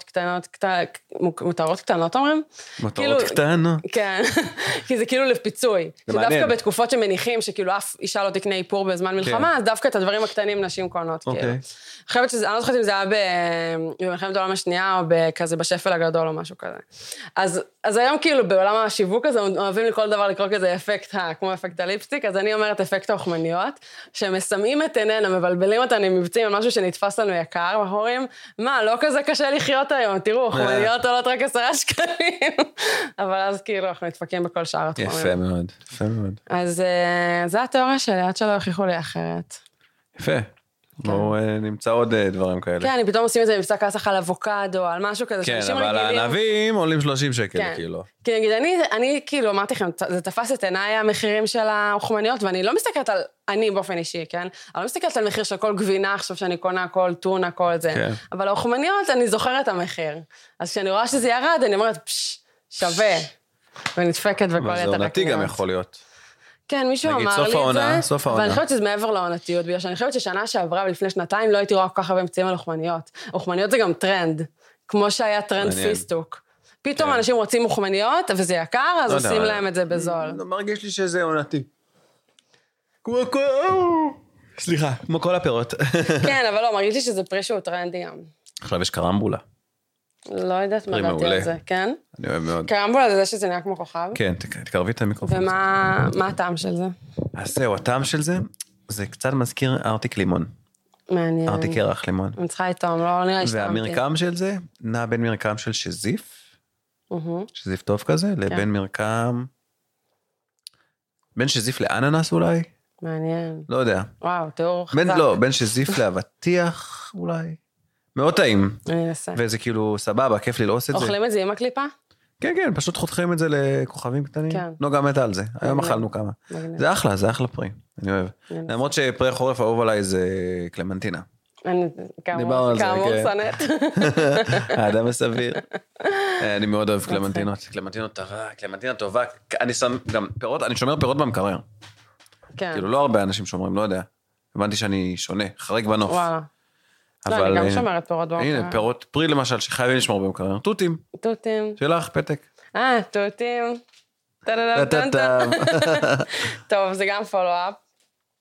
קטנות, אומרים? מותרות קטנות. כן, כי זה כאילו לפיצוי. שדווקא בתקופות שמניחים שכאילו אף אישה לא תקנה איפור בזמן מלחמה, אז דווקא את הדברים הקטנים נשים קונות, כאילו. אני לא זוכרת אם זה היה במלחמת העולם השנייה, או כזה בשפל הגדול או משהו כזה. אז היום כאילו בעולם השיווק הזה, אוהבים לכל דבר לקרוא כזה אפקט, כמו אפקט הליפסטיק, אז אני אומרת אפקט האוכמניות, שמסמאים את עיננה, מבלבלים אותנו עם מבצעים על משהו שנתפס לנו יקר, ואנחנו אומרים, מה, לא כזה קשה לחיות היום, תראו, אוכמניות עולות רק 10 שקלים, אבל אז כאילו אנחנו נדפקים בכל שאר התחומים. יפה מאוד, יפה מאוד. אז זה התיאוריה שלי, עד שלא יוכיחו לי אחרת. יפה. בואו נמצא עוד דברים כאלה. כן, אני פתאום עושים את זה מבצע כסח על אבוקדו, על משהו כזה. כן, אבל הענבים עולים 30 שקל, כאילו. כי נגיד, אני כאילו, אמרתי לכם, זה תפס את עיניי המחירים של האוכמניות, ואני לא מסתכלת על, אני באופן אישי, כן? אני לא מסתכלת על מחיר של כל גבינה, עכשיו שאני קונה כל טונה, כל זה. אבל האוכמניות, אני זוכרת את המחיר. אז כשאני רואה שזה ירד, אני אומרת, שווה. ונדפקת וכל יתר הקניות. זה עונתי גם יכול להיות. כן, מישהו אמר לי את זה, אבל אני חושבת שזה מעבר לעונתיות, בגלל שאני חושבת ששנה שעברה ולפני שנתיים לא הייתי רואה כל כך הרבה מבצעים על אוכמניות. אוכמניות זה גם טרנד, כמו שהיה טרנד פיסטוק. פתאום אנשים רוצים אוכמניות, וזה יקר, אז עושים להם את זה בזול. מרגיש לי שזה עונתי. סליחה, כמו כל הפירות. כן, אבל לא, מרגיש לי שזה פרי שהוא טרנדי גם. עכשיו יש קרמבולה. לא יודעת מה דעתי על זה, כן? אני אוהב מאוד. קרמבולה זה שזה נראה כמו כוכב? כן, תקרבי את המיקרופון. ומה הטעם של זה? אז זהו, הטעם של זה, זה קצת מזכיר ארטיק לימון. מעניין. ארטיק ירח לימון. אני צריכה איתו, לא נראה השתמתי. והמרקם של זה, נע בין מרקם של שזיף, שזיף טוב כזה, לבין מרקם, בין שזיף לאננס אולי? מעניין. לא יודע. וואו, תיאור חזק. לא, בין שזיף לאבטיח אולי. מאוד טעים. אני אנסה. וזה כאילו סבבה, כיף לי לעוש את זה. אוכלים את זה עם הקליפה? כן, כן, פשוט חותכים את זה לכוכבים קטנים. כן. לא, גם מתה על זה. היום אכלנו כמה. זה אחלה, זה אחלה פרי. אני אוהב. למרות שפרי חורף האהוב עליי זה קלמנטינה. כאמור סנט. האדם הסביר. אני מאוד אוהב קלמנטינות. קלמנטינות טובה, קלמנטינה טובה. אני שם גם פירות, אני שומר פירות במקרר. כן. כאילו לא הרבה אנשים שומרים, לא יודע. הבנתי שאני שונה, חריג בנוף. וואלה. לא, אני גם שומרת פירות במקרר. הנה, פירות, פרי למשל, שחייבים לשמור במקרר. תותים. תותים. שלך, פתק. תותים. טוב, זה גם פולו-אפ.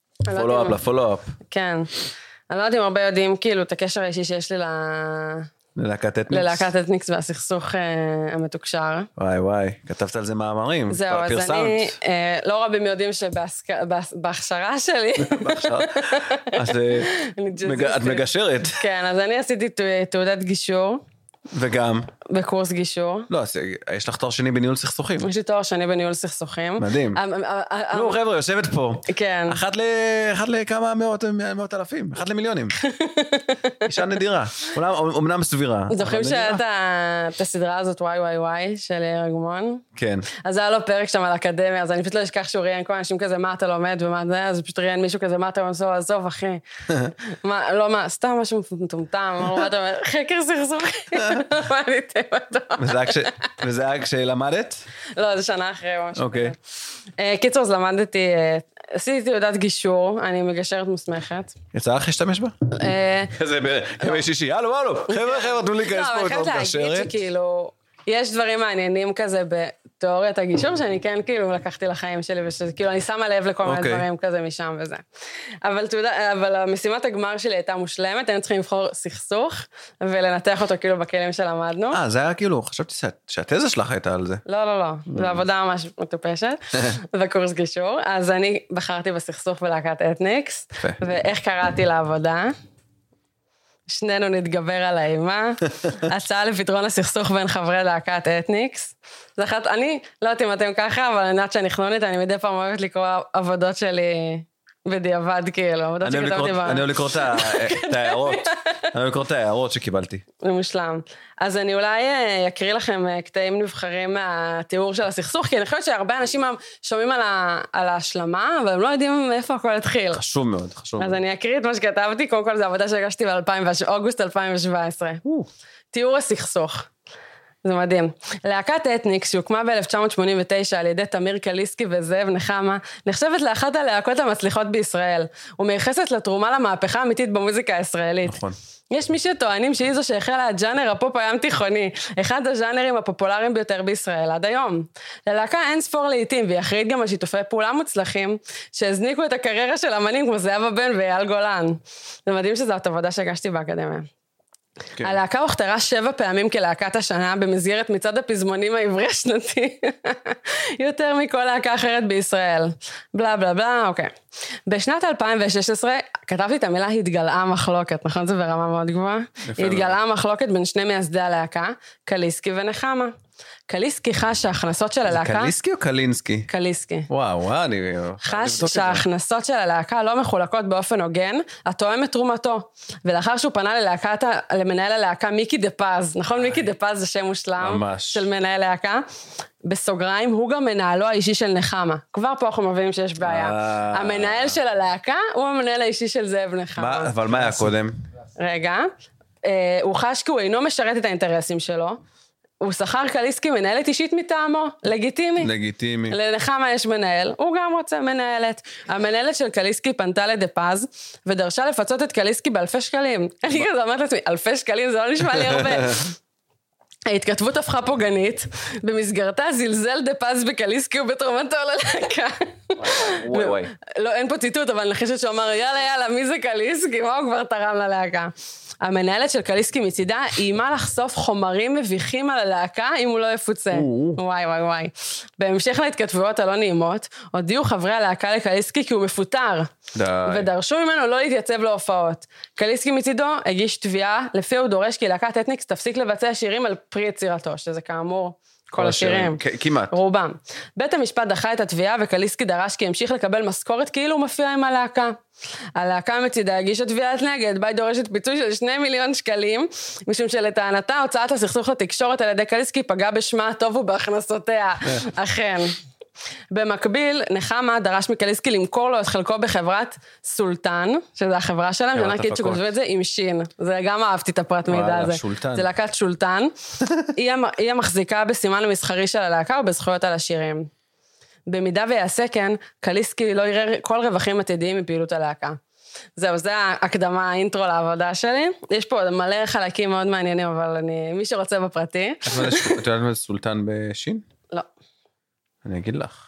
פולו-אפ לפולו-אפ. כן. אני לא יודעת אם הרבה יודעים, כאילו, את הקשר האישי שיש לי ללהקת אתניקס? ללהקת אתניקס והסכסוך המתוקשר. וואי, כתבת על זה מאמרים. זהו, אז אני, לא רבים יודעים שבהכשרה שלי. את מגשרת. כן, אז אני עשיתי תעודת גישור. וגם? בקורס גישור. לא, יש לך תואר שני בניהול סכסוכים. יש לי תואר שני בניהול סכסוכים. מדהים. נו, חבר'ה, יושבת פה. כן. אחת לכמה מאות אלפים, אחת למיליונים. אישה נדירה. אומנם סבירה. זוכרים שהיה את הסדרה הזאת, וואי, של יאיר אגמון? כן. אז היה לו פרק שם על אקדמיה, אז אני פשוט לא אשכח שהוא ראיין כל אנשים כזה, מה אתה לומד ומה זה, אז פשוט ראיין מישהו כזה, מה אתה לומד, עזוב, אחי. סתם משהו מטומטם, חקר סכסוכים. וזה היה כשלמדת? לא, זה שנה אחרי או משהו. אוקיי. קיצור, אז למדתי, עשיתי תעודת גישור, אני מגשרת מוסמכת. יצא לך להשתמש בה? כזה בימי שישי, הלו, חבר'ה, תנו לי כנס פה, לא, אבל חייבת להגיד שכאילו, יש דברים מעניינים כזה בתיאוריית הגישור, שאני כן כאילו לקחתי לחיים שלי, וכאילו אני שמה לב לכל מיני דברים כזה משם וזה. אבל המשימת הגמר שלי הייתה מושלמת, היינו צריכים לבחור סכסוך, ולנתח אותו כאילו בכלים שלמדנו. זה היה כאילו, חשבתי שהתזה שלך הייתה על זה. לא, זו עבודה ממש מטופשת, בקורס גישור, אז אני בחרתי בסכסוך בלהקת אתניקס, ואיך קראתי לעבודה? שנינו נתגבר על האימה, הצעה לפתרון הסכסוך בין חברי להקת אתניקס. אני לא יודעת אם אתם ככה, אבל אני יודעת שאני חנונית, אני מדי פעם אוהבת לקרוא עבודות שלי בדיעבד, כאילו, עבודות שכתבתי בה. אני אוהב לקרוא את ההערות שקיבלתי. זה מושלם. אז אני אולי אקריא לכם קטעים נבחרים מהתיאור של הסכסוך, כי אני חושבת שהרבה אנשים שומעים על ההשלמה, אבל הם לא יודעים מאיפה הכל התחיל. חשוב מאוד. אז אני אקריא את מה שכתבתי, קודם כל זו עבודה שהגשתי באוגוסט 2017. תיאור הסכסוך. זה מדהים. להקת אתניקס שהוקמה ב-1989 על ידי תמיר קליסקי וזאב נחמה, נחשבת לאחת הלהקות המצליחות בישראל, ומייחסת לתרומה למהפכה האמיתית במוזיקה הישראלית. נכון. יש מי שטוענים שהיא זו שהחלה הג'אנר הפופ הים תיכוני, אחד הז'אנרים הפופולריים ביותר בישראל עד היום. ללהקה אין ספור לעיתים, והיא אחראית גם על שיתופי פעולה מוצלחים, שהזניקו את הקריירה של אמנים כמו זהבה בן ואייל גולן. זה מדהים שזאת עבודה שהגשתי באקדמיה. כן. הלהקה הוכתרה 7 פעמים כלהקת השנה במסגרת מצעד הפזמונים העברי השנתי. יותר מכל להקה אחרת בישראל. בלה בלה בלה, אוקיי. בשנת 2016 כתבתי את המילה התגלעה מחלוקת, נכון? זה ברמה מאוד גבוהה. התגלעה מחלוקת בין שני מייסדי הלהקה, קליסקי ונחמה. קליסקי חש שההכנסות של הלהקה... זה קליסקי או קלינסקי? קליסקי. וואו, אני... חש שההכנסות של הלהקה לא מחולקות באופן הוגן, התואם את תרומתו. ולאחר שהוא פנה למנהל הלהקה מיקי דה פז, נכון? מיקי דה פז זה שם מושלם של מנהל להקה. בסוגריים, הוא גם מנהלו האישי של נחמה. כבר פה אנחנו מבינים שיש בעיה. המנהל של הלהקה הוא המנהל האישי של זאב נחמה. אבל מה היה קודם? רגע, הוא חש כי הוא אינו משרת את האינטרסים שלו, הוא שכר קליסקי מנהלת אישית מטעמו, לגיטימי. לנחמה יש מנהל, הוא גם רוצה מנהלת. המנהלת של קליסקי פנתה לדה פז, ודרשה לפצות את קליסקי באלפי שקלים. אני כזה אומרת לעצמי, אלפי שקלים זה לא נשמע לי הרבה. ההתכתבות הפכה פוגענית, במסגרתה זלזל דה פז בקליסקי ובתרומתו ללהקה. וואי. לא, אין פה ציטוט, אבל אני חושבת שהוא אמר, יאללה, מי זה קליסקי? מה הוא כבר תרם ללהקה? המנהלת של קליסקי מצידה, איימה לחשוף חומרים מביכים על הלהקה אם הוא לא יפוצה. וואי. בהמשך להתכתבויות הלא נעימות, הודיעו חברי הלהקה לקליסקי כי הוא מפוטר. ודרשו ממנו לא להתייצב להופעות. קליסקי מצידו הגיש תביעה, לפי הוא דורש כי להקת אתניקס תפסיק לבצע שירים על פרי יצירתו, שזה כאמור כל השירים. כמעט. רובם. בית המשפט דחה את התביעה וקליסקי דרש כי המשיך לקבל משכורת כאילו הוא מופיע עם הלהקה. הלהקה מצידה הגישה תביעת נגד, בה היא דורשת פיצוי של 2 מיליון שקלים, משום שלטענתה הוצאת הסכסוך לתקשורת על ידי קליסקי פגעה בשמה הטוב ובהכנסותיה. אכן. במקביל, נחמה דרש מקליסקי למכור לו את חלקו בחברת סולטן, שזו החברה שלהם, שאני אגיד שכותבו את זה עם שין. זה גם אהבתי את הפרט מידע הזה. זה להקת שולטן. היא המחזיקה בסימן המסחרי של הלהקה ובזכויות על השירים. במידה ויעשה כן, קליסקי לא יראה כל רווחים עתידיים מפעילות הלהקה. זהו, זה ההקדמה, האינטרו לעבודה שלי. יש פה מלא חלקים מאוד מעניינים, אבל מי שרוצה בפרטי. את יודעת מה זה סולטן בשין? לא. אני אגיד לך.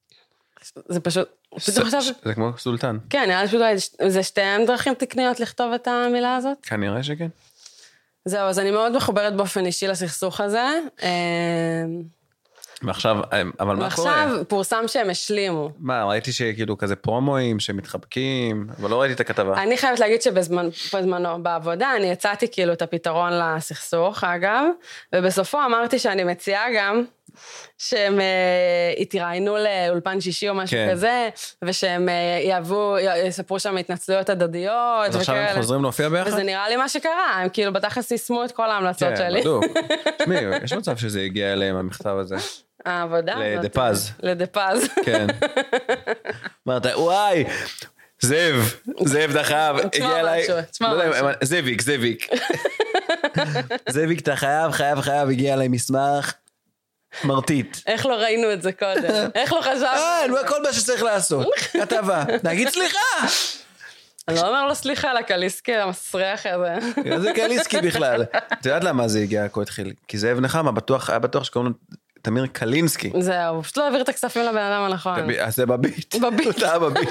זה פשוט... זה כמו סולטן. כן, נראה לי פשוט, זה שתי דרכים תקניות לכתוב את המילה הזאת? כנראה שכן. זהו, אז אני מאוד מחוברת באופן אישי לסכסוך הזה. ועכשיו, אבל מה קורה? ועכשיו פורסם שהם השלימו. מה, ראיתי שכאילו כזה פרומואים שמתחבקים, אבל לא ראיתי את הכתבה. אני חייבת להגיד שבזמנו בעבודה, אני הצעתי כאילו את הפתרון לסכסוך, אגב, ובסופו אמרתי שאני מציעה גם, שהם יתראיינו לאולפן שישי או משהו כזה, ושהם יספרו שם התנצלויות הדדיות. אז עכשיו הם חוזרים להופיע ביחד? וזה נראה לי מה שקרה, הם כאילו בתכלס יישמו את כל ההמלצות שלי. כן, בדיוק. תשמעי, יש מצב שזה הגיע אליהם המכתב הזה. העבודה? לדפז. לדפז. כן. אמרת, וואי, זאב דחב, הגיע אליי. זאביק. זאביק, אתה חייב, הגיע אליי מסמך. מרטיט. איך לא ראינו את זה קודם? איך לא חשבנו? כל מה שצריך לעשות. כתבה. נגיד סליחה. אני לא אומר לו סליחה, לקליסקי המסריח הזה. זה קליסקי בכלל. את יודעת למה זה הגיע הכל התחיל? כי זאב נחמה היה בטוח שקוראים לו תמיר קלינסקי. זהו, הוא פשוט לא העביר את הכספים לבן אדם הנכון. אז זה בביט. בביט.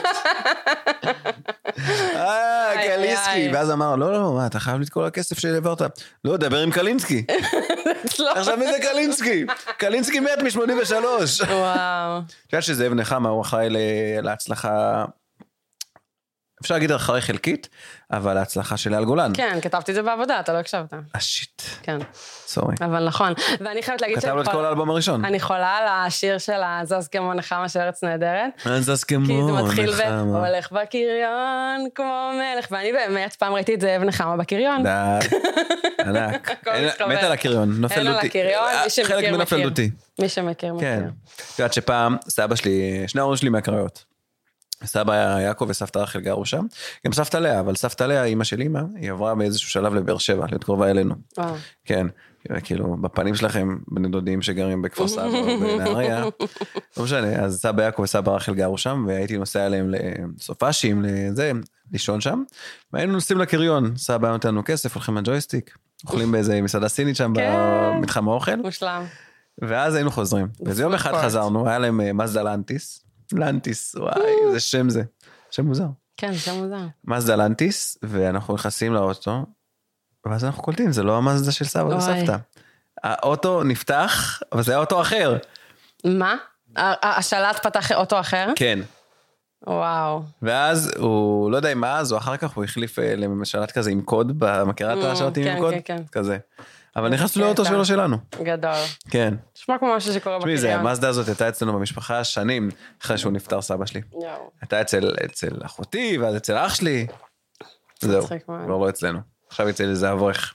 קלינסקי. ואז אמר, לא, מה, אתה חייב לתקול הכסף שהעברת. לא, דבר עם קלינסקי. עכשיו מי זה קלינסקי? קלינסקי מת מ-83. וואו. אתה יודע שזאב נחמה הוא אחראי להצלחה, אפשר להגיד אחרי חלקית, אבל ההצלחה של אייל גולן. כן, כתבתי את זה בעבודה, אתה לא הקשבת. שיט. כן. סורי. אבל נכון. ואני חייבת להגיד כתב לו את כל האלבום הראשון. אני חולה על השיר של הזז כמו נחמה של ארץ נהדרת. זז כמו נחמה. כי זה מתחיל והולך בקריון כמו מלך, ואני באמת פעם ראיתי את זאב נחמה בקריון. ענק. מת על הקריון, נופל דותי. על הקריון, מי שמכיר חלק מנופל דותי. מי שמכיר מכיר. כן. את יודעת שפעם, סבא שלי, שני ההורים שלי מהקריות. סבא יעקב וסבתא רחל גרו שם, גם סבתא לאה, אבל סבתא לאה, אמא של אמא, היא עברה באיזשהו שלב לבאר שבע, להיות קרובה אלינו. כן, כאילו, בפנים שלכם, בני דודים שגרים בכפר סבא, בנהריה, לא משנה, אז סבא יעקב וסבא רחל גרו שם, והייתי נוסע אליהם לסופשים, לזה, לישון שם, והיינו נוסעים לקריון, סבא נותן כסף, הולכים לג'ויסטיק, אוכלים באיזה מסעדה סינית שם, במתחם האוכל, מושלם. ואז היינו חוזרים, וזה יום אחד חזרנו, היה להם מזדה לנטיס, וואי, איזה שם זה. שם מוזר. כן, שם מוזר. מזדה לנטיס, ואנחנו נכנסים לאוטו, ואז אנחנו קולטים, זה לא המזדה של סבא וסבתא. האוטו נפתח, אבל זה היה אוטו אחר. מה? השלט פתח אוטו אחר? כן. וואו. ואז הוא, לא יודע מה, אז אחר כך הוא החליף לשלט כזה עם קוד, מכירה את השלטים עם קוד? כן. כזה. אבל נכנסנו לאוטו שלנו. גדול. כן. תשמע כמו משהו שקורה בקריון. תשמעי, המזדה הזאת הייתה אצלנו במשפחה שנים, אחרי שהוא נפטר סבא שלי. הייתה אצל אחותי, ואז אצל אח שלי. זהו, לא אצלנו. עכשיו אצל איזה אברך.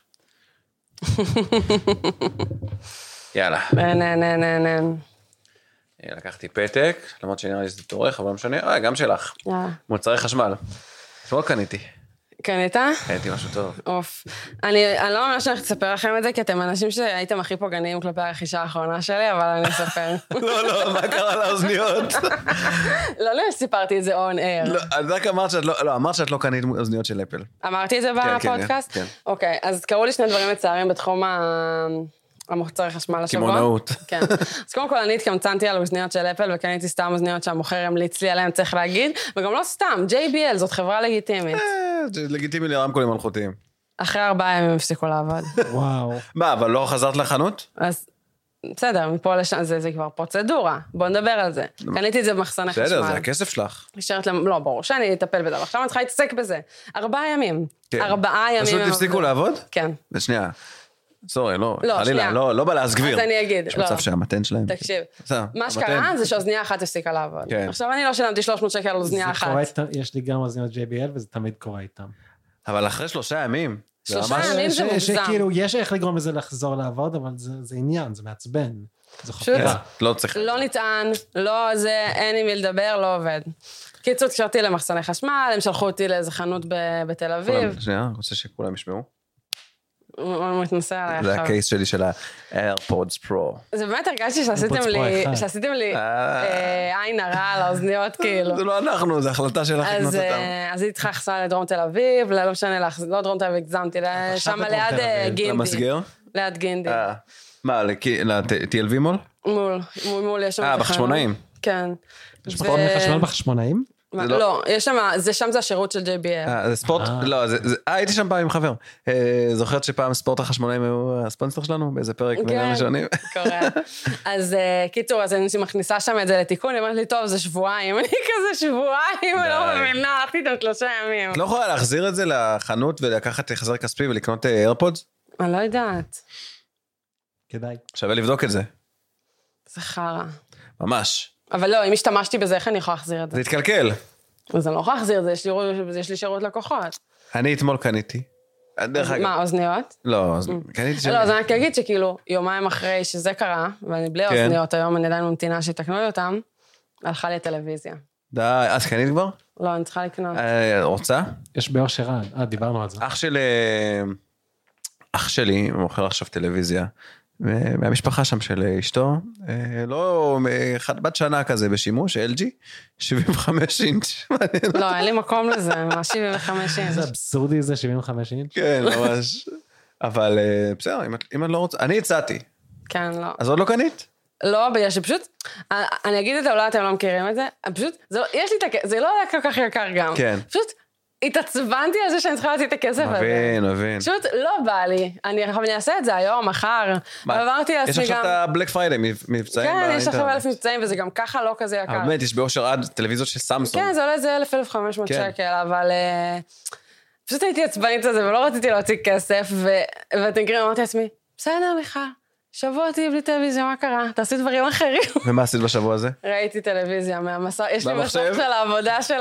יאללה. נן. לקחתי פתק, למרות שנראה לי שזה תורך, אבל לא משנה, גם שלך. מוצרי חשמל. לא קניתי. קנית? קניתי משהו טוב. אוף. אני לא ממש הולכת לספר לכם את זה, כי אתם אנשים שהייתם הכי פוגעניים כלפי הרכישה האחרונה שלי, אבל אני אספר. לא, מה קרה לאוזניות? לא, סיפרתי את זה on air. אז רק אמרת שאת לא קנית אוזניות של אפל. אמרתי את זה בפודקאסט? כן. אוקיי, אז קראו לי שני דברים מצערים בתחום המוצרי חשמל השבוע. כימונאות. כן. אז קודם כל אני התקמצנתי על אוזניות של אפל, וקניתי סתם אוזניות שהמוכר המליץ לי עליהם, צריך להגיד, וגם לא סתם, JBL, זאת חברה לגיטימית. לגיטימי לרמקולים מלכותיים. אחרי 4 ימים הם הפסיקו לעבוד. וואו. מה, אבל לא חזרת לחנות? אז בסדר, מפה לשם, זה כבר פרוצדורה, בוא נדבר על זה. קניתי את זה במחסני חשמל. בסדר, זה הכסף שלך. נשארת להם, לא, ברור, שאני אטפל בזה, עכשיו אני צריכה להתעסק בזה. 4 ימים. 4 ימים. פשוט תפסיקו לעבוד? כן. ושנייה. סורי, לא, חלילה, שנייה. לא בא להסגביר. אז אני אגיד. יש מצב שהמתן שלהם. תקשיב, מה שקרה זה שאוזניה אחת הפסיקה לעבוד. עכשיו אני לא שלמתי 300 שקל על אוזניה אחת. יש לי גם אוזניות JBL וזה תמיד קורה איתם. אבל אחרי 3 ימים. 3 ימים זה מוגזם. שכאילו יש איך לגרום לזה לחזור לעבוד, אבל זה עניין, זה מעצבן. זה חפירה. לא צריך. לא נטען, לא זה, אין עם מי לדבר, לא עובד. קיצור, קשרתי למחסני חשמל, הם שלחו אותי לאיזה חנות בתל אביב. שנייה, רוצה שכולם ישמעו. הוא מתנסה עליי עכשיו. זה הקייס שלי של ה-AirPods Pro. זה באמת הרגשתי שעשיתם לי עין הרע על האוזניות, כאילו. זה לא אנחנו, זה החלטה שלך לקנות אותם. אז היא התחכה לדרום תל אביב, לא משנה לך, לא דרום תל אביב, הגזמתי, שם ליד גינדי. למסגר? ליד גינדי. מה, ל-TLV מול? מול, יש שם... בחשמונאים? כן. יש פחות מחשמל בחשמונאים? לא, יש שם, שם זה השירות של JBL. זה ספורט, לא, הייתי שם פעם עם חבר. זוכרת שפעם ספורט החשמונאים היו הספונסר שלנו, באיזה פרק בין הראשונים. קורה. אז קיצור, אז אני מכניסה שם את זה לתיקון, אני אומרת לי, טוב, זה שבועיים, אני כזה שבועיים, אני לא מבינה, הלכתי איתם 3 ימים. את לא יכולה להחזיר את זה לחנות ולקחת החזר כספי ולקנות איירפודס? אני לא יודעת. כדאי. שווה לבדוק את זה. זה חרא. ממש. אבל לא, אם השתמשתי בזה, איך אני יכולה להחזיר את זה? זה התקלקל. אז אני לא יכולה להחזיר את זה, יש לי שירות לקוחות. אני אתמול קניתי. מה, אוזניות? לא, קניתי שלי. לא, אז אני רק אגיד שכאילו, יומיים אחרי שזה קרה, ואני בלי אוזניות היום, אני עדיין ממתינה שיתקנו לי אותם, הלכה לי הטלוויזיה. די, אז קנית כבר? לא, אני צריכה לקנות. רוצה? יש באושר רעד, דיברנו על זה. אח שלי מוכר עכשיו טלוויזיה, מהמשפחה שם של אשתו, לא, בת שנה כזה בשימוש, LG, 75 אינץ'. לא, אין לי מקום לזה, מה 75 אינץ'. זה אבסורדי זה 75 אינץ'. כן, ממש. אבל בסדר, אם את לא רוצה, אני הצעתי. כן, לא. אז עוד לא קנית? לא, בגלל שפשוט, אני אגיד את זה, אולי אתם לא מכירים את זה, פשוט, יש לי את הכסף, זה לא היה כל כך יקר גם. כן. פשוט, התעצבנתי על זה שאני צריכה להוציא את הכסף הזה. מבין. פשוט לא בא לי. אני אעשה את זה היום, מחר. אמרתי לעצמי גם... יש עכשיו את הבלק פריידי, מבצעים באינטרנט. כן, יש עכשיו 1,000 מבצעים, וזה גם ככה לא כזה יקר. באמת, יש באושר עד טלוויזיות של סמסונג. כן, זה עולה איזה 1,500 שקל, אבל... פשוט הייתי עצבנית על זה, ולא רציתי להוציא כסף, ואתם מכירים, אמרתי לעצמי, בסדר, מיכל. שבוע תהיי בלי טלוויזיה, מה קרה? תעשי דברים אחרים. ומה עשית בשבוע הזה? ראיתי טלוויזיה מהמסך, יש לי מסך של העבודה של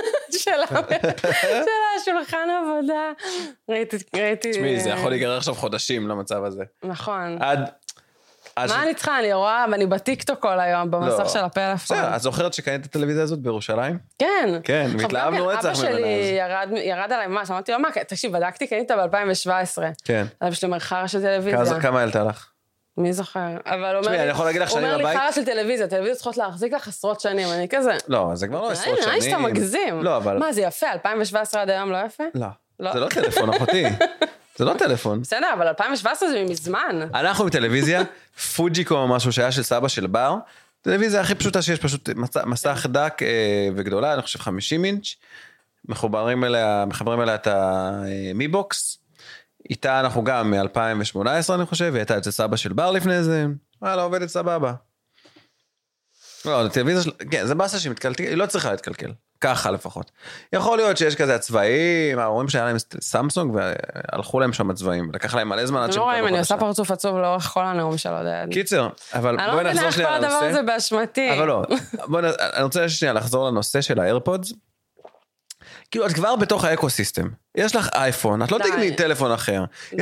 השולחן העבודה. ראיתי... תשמעי, זה יכול להיגרר עכשיו חודשים למצב הזה. נכון. מה אני צריכה? אני רואה, ואני בטיקטוק כל היום, במסך של הפלאפון. את זוכרת שקנית את הטלוויזיה הזאת בירושלים? כן. כן, והתלהבנו רצח ממנה. אבא שלי ירד עליי ממש, אמרתי לו, מה, תקשיב, בדקתי, קנית ב-2017. כן. אבא שלי אומר, חרא של טלוויזיה. כמה העלתה לך? מי זוכר? אבל הוא אומר לי חרא של טלוויזיה, טלוויזיות צריכות להחזיק לך עשרות שנים, אני כזה... לא, זה כבר לא עשרות שנים. שאתה מגזים. לא, אבל... מה, זה יפה? 2017 עד היום לא יפה? לא. זה לא טלפון, אחותי. זה לא טלפון. בסדר, אבל 2017 זה מזמן. אנחנו עם טלוויזיה, פוג'יקום או משהו שהיה של סבא של בר, טלוויזיה הכי פשוטה שיש, פשוט מסך דק וגדולה, אני חושב 50 אינץ', מחברים אליה את המיבוקס, איתה אנחנו גם מ-2018 אני חושב, והיא הייתה אצל סבא של בר לפני זה, לא עובדת סבבה. לא, טלוויזיה, כן, זה באסה שהיא מתקלקל, היא לא צריכה להתקלקל, ככה לפחות. יכול להיות שיש כזה הצבעים, ההורים שהיה להם סמסונג, והלכו להם שם הצבעים, לקח להם מלא זמן עד שהם... לא רואים, אני עושה פרצוף עצוב לאורך כל הנאום שלו. קיצר, אבל בואי נחזור שנייה לנושא. אני לא מבינה איך כל הדבר הזה באשמתי. אבל לא, אני רוצה שנייה לחזור לנושא של האיירפודס. כאילו, את כבר בתוך האקוסיסטם. יש לך אייפון, את לא תקני טלפון אחר.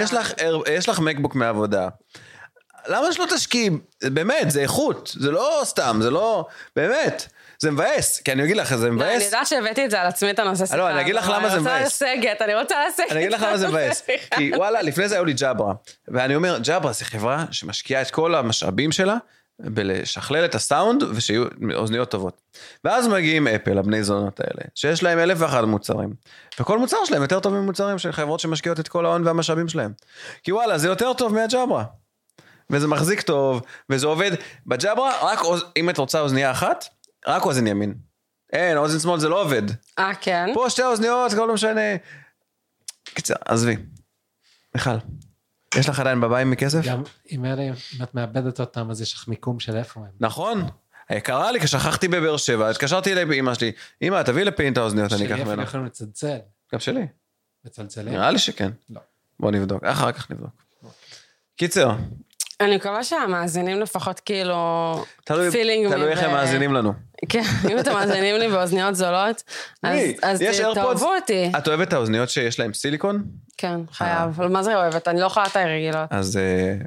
יש לך מקבוק מעבודה. למה שלא תשקיעי? באמת, זה איכות. זה לא סתם, זה לא... באמת. זה מבאס. כי אני אגיד לך, זה מבאס. אני יודעת שהבאתי את זה על עצמי את הנושא שיחה. לא, אני אגיד לך למה זה מבאס. אני רוצה לסגת. אני אגיד לך למה זה מבאס. כי וואלה, לפני זה היו לי ג'אברה. ואני אומר, ג'אברה זה חברה שמשקיעה את כל המשאבים שלה, בלשכלל את הסאונד, ושיהיו אוזניות טובות. ואז מגיעים אפל, הבני זונות האלה, שיש להם 1,001 מוצרים. וכל מוצר שלהם יותר טוב ממוצרים של חברות שמשקיעות את כל ההון והמשאבים שלהם. כי וואלה, זה יותר טוב מהג'אברה. וזה מחזיק טוב, וזה עובד. בג'אברה, רק אם את רוצה אוזנייה אחת, רק אוזן ימין. אין, אוזן שמאל זה לא עובד. כן. פה 2 אוזניות, כל לא משנה. קיצר, עזבי. מיכל, יש לך עדיין בבית מכסף? גם אם את מאבדת אותם, אז יש לך מיקום של איפה הם. נכון. קרה לי, כששכחתי בבאר שבע, התקשרתי אליי באמא שלי, אמא, תביא לפין את האוזניות, אני אקח ממנו. שלי יכולים לצלצל. גם שלי. לצלצלים? נראה לי שכן. לא. בוא נבדוק, אחר כך נבדוק. קיצר. אני מקווה שהמאזינים לפחות כאילו... תלוי איך הם מאזינים לנו. כן, אם אתם מאזינים לי באוזניות זולות, אז תאהבו אותי. את אוהבת את האוזניות שיש להם סיליקון? כן, חייב. אבל מה זה אוהבת? אני לא יכולה את הרגילות. אז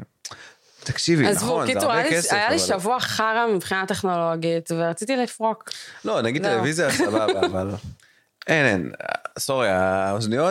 תקשיבי, נכון, זה הרבה כסף. היה לי שבוע חרא מבחינה טכנולוגית, ורציתי לפרוק. לא, נגיד טלוויזיה סבבה, אבל... אין, סורי, האוזניות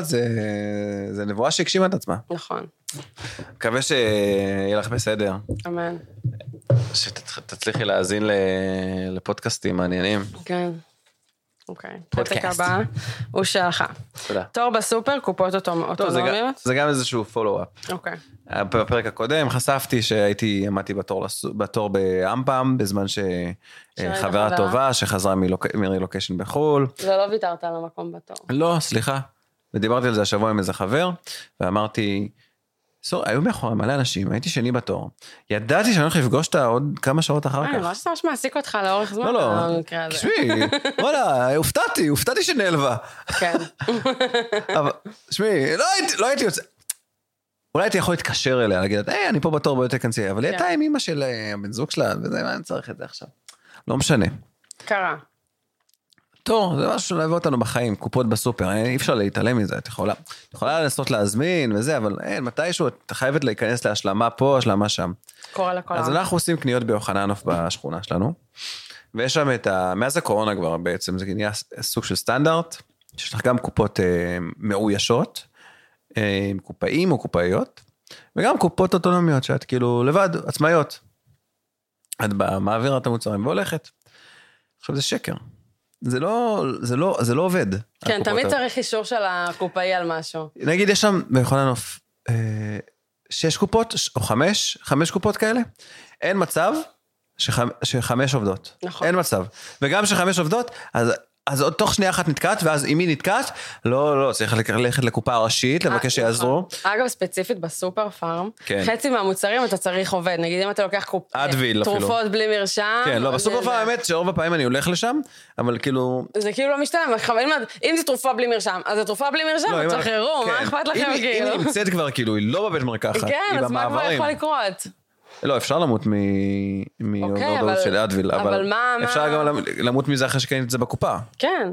זה נבואה שהגשימה את עצמה. נכון. מקווה שיהיה לך בסדר. אמן. שתצליחי להאזין לפודקאסטים מעניינים. כן. אוקיי, פרק הבא הוא שלך. תודה. תור בסופר, קופות אוטונומיות? זה גם איזשהו פולו-אפ. אוקיי. בפרק הקודם חשפתי עמדתי בתור באמפם, בזמן שחברה טובה שחזרה מרילוקיישן בחול. ולא ויתרת על המקום בתור. לא, סליחה. ודיברתי על זה השבוע עם איזה חבר, ואמרתי, היו מאחורי מלא אנשים, הייתי שני בתור. ידעתי שאני הולך לפגוש אותה עוד כמה שעות אחר כך. אני ממש מעסיק אותך לאורך זמן. לא, תשמעי, וואלה, הופתעתי שנעלבה. כן. אבל, תשמעי, לא הייתי יוצא, אולי הייתי יכול להתקשר אליה, להגיד, אני פה בתור בואי תכנסי, אבל היא הייתה עם אמא של הבן זוג שלה, וזה, מה אני צריך את זה עכשיו? לא משנה. קרה. תור, זה משהו שלא הביא אותנו בחיים, קופות בסופר, אי אפשר להתעלם מזה, את יכולה לנסות להזמין וזה, אבל מתישהו את חייבת להיכנס להשלמה פה, השלמה שם. קורה לכל אז אנחנו עושים קניות ביוחננוף בשכונה שלנו, ויש שם מאז הקורונה כבר בעצם, זה נהיה סוג של סטנדרט, שיש לך גם קופות מאוישות, קופאים או קופאיות, וגם קופות אוטונומיות, שאת כאילו לבד, עצמאיות. את מעבירה את המוצרים והולכת. עכשיו זה שקר. זה לא עובד. כן, תמיד צריך אישור של הקופאי על משהו. נגיד, יש שם ביוחננוף 6 קופות, או 5 קופות כאלה. אין מצב ש5 עובדות. נכון. אין מצב. וגם ש5 עובדות, אז עוד תוך שנייה אחת נתקעת, ואז אם היא נתקעת, לא, צריך ללכת לקופה הראשית, לבקש שיעזרו. אגב, ספציפית בסופר פארם, חצי מהמוצרים אתה צריך עובד, נגיד אם אתה לוקח תרופות בלי מרשם. כן, לא, בסופר פארם האמת שרוב הפעמים אני הולך לשם, אבל כאילו... זה כאילו לא משתלם, אם זה תרופה בלי מרשם, אז זה תרופה בלי מרשם, תשחררו, מה אכפת לכם כאילו? אם היא נמצאת כבר כאילו, היא לא בבית מרקחת, כן, אז מה כבר יכול לקרות? לא, אפשר למות מאובדות של אדוויל, אבל אפשר גם למות מזה אחרי שקנית את זה בקופה. כן.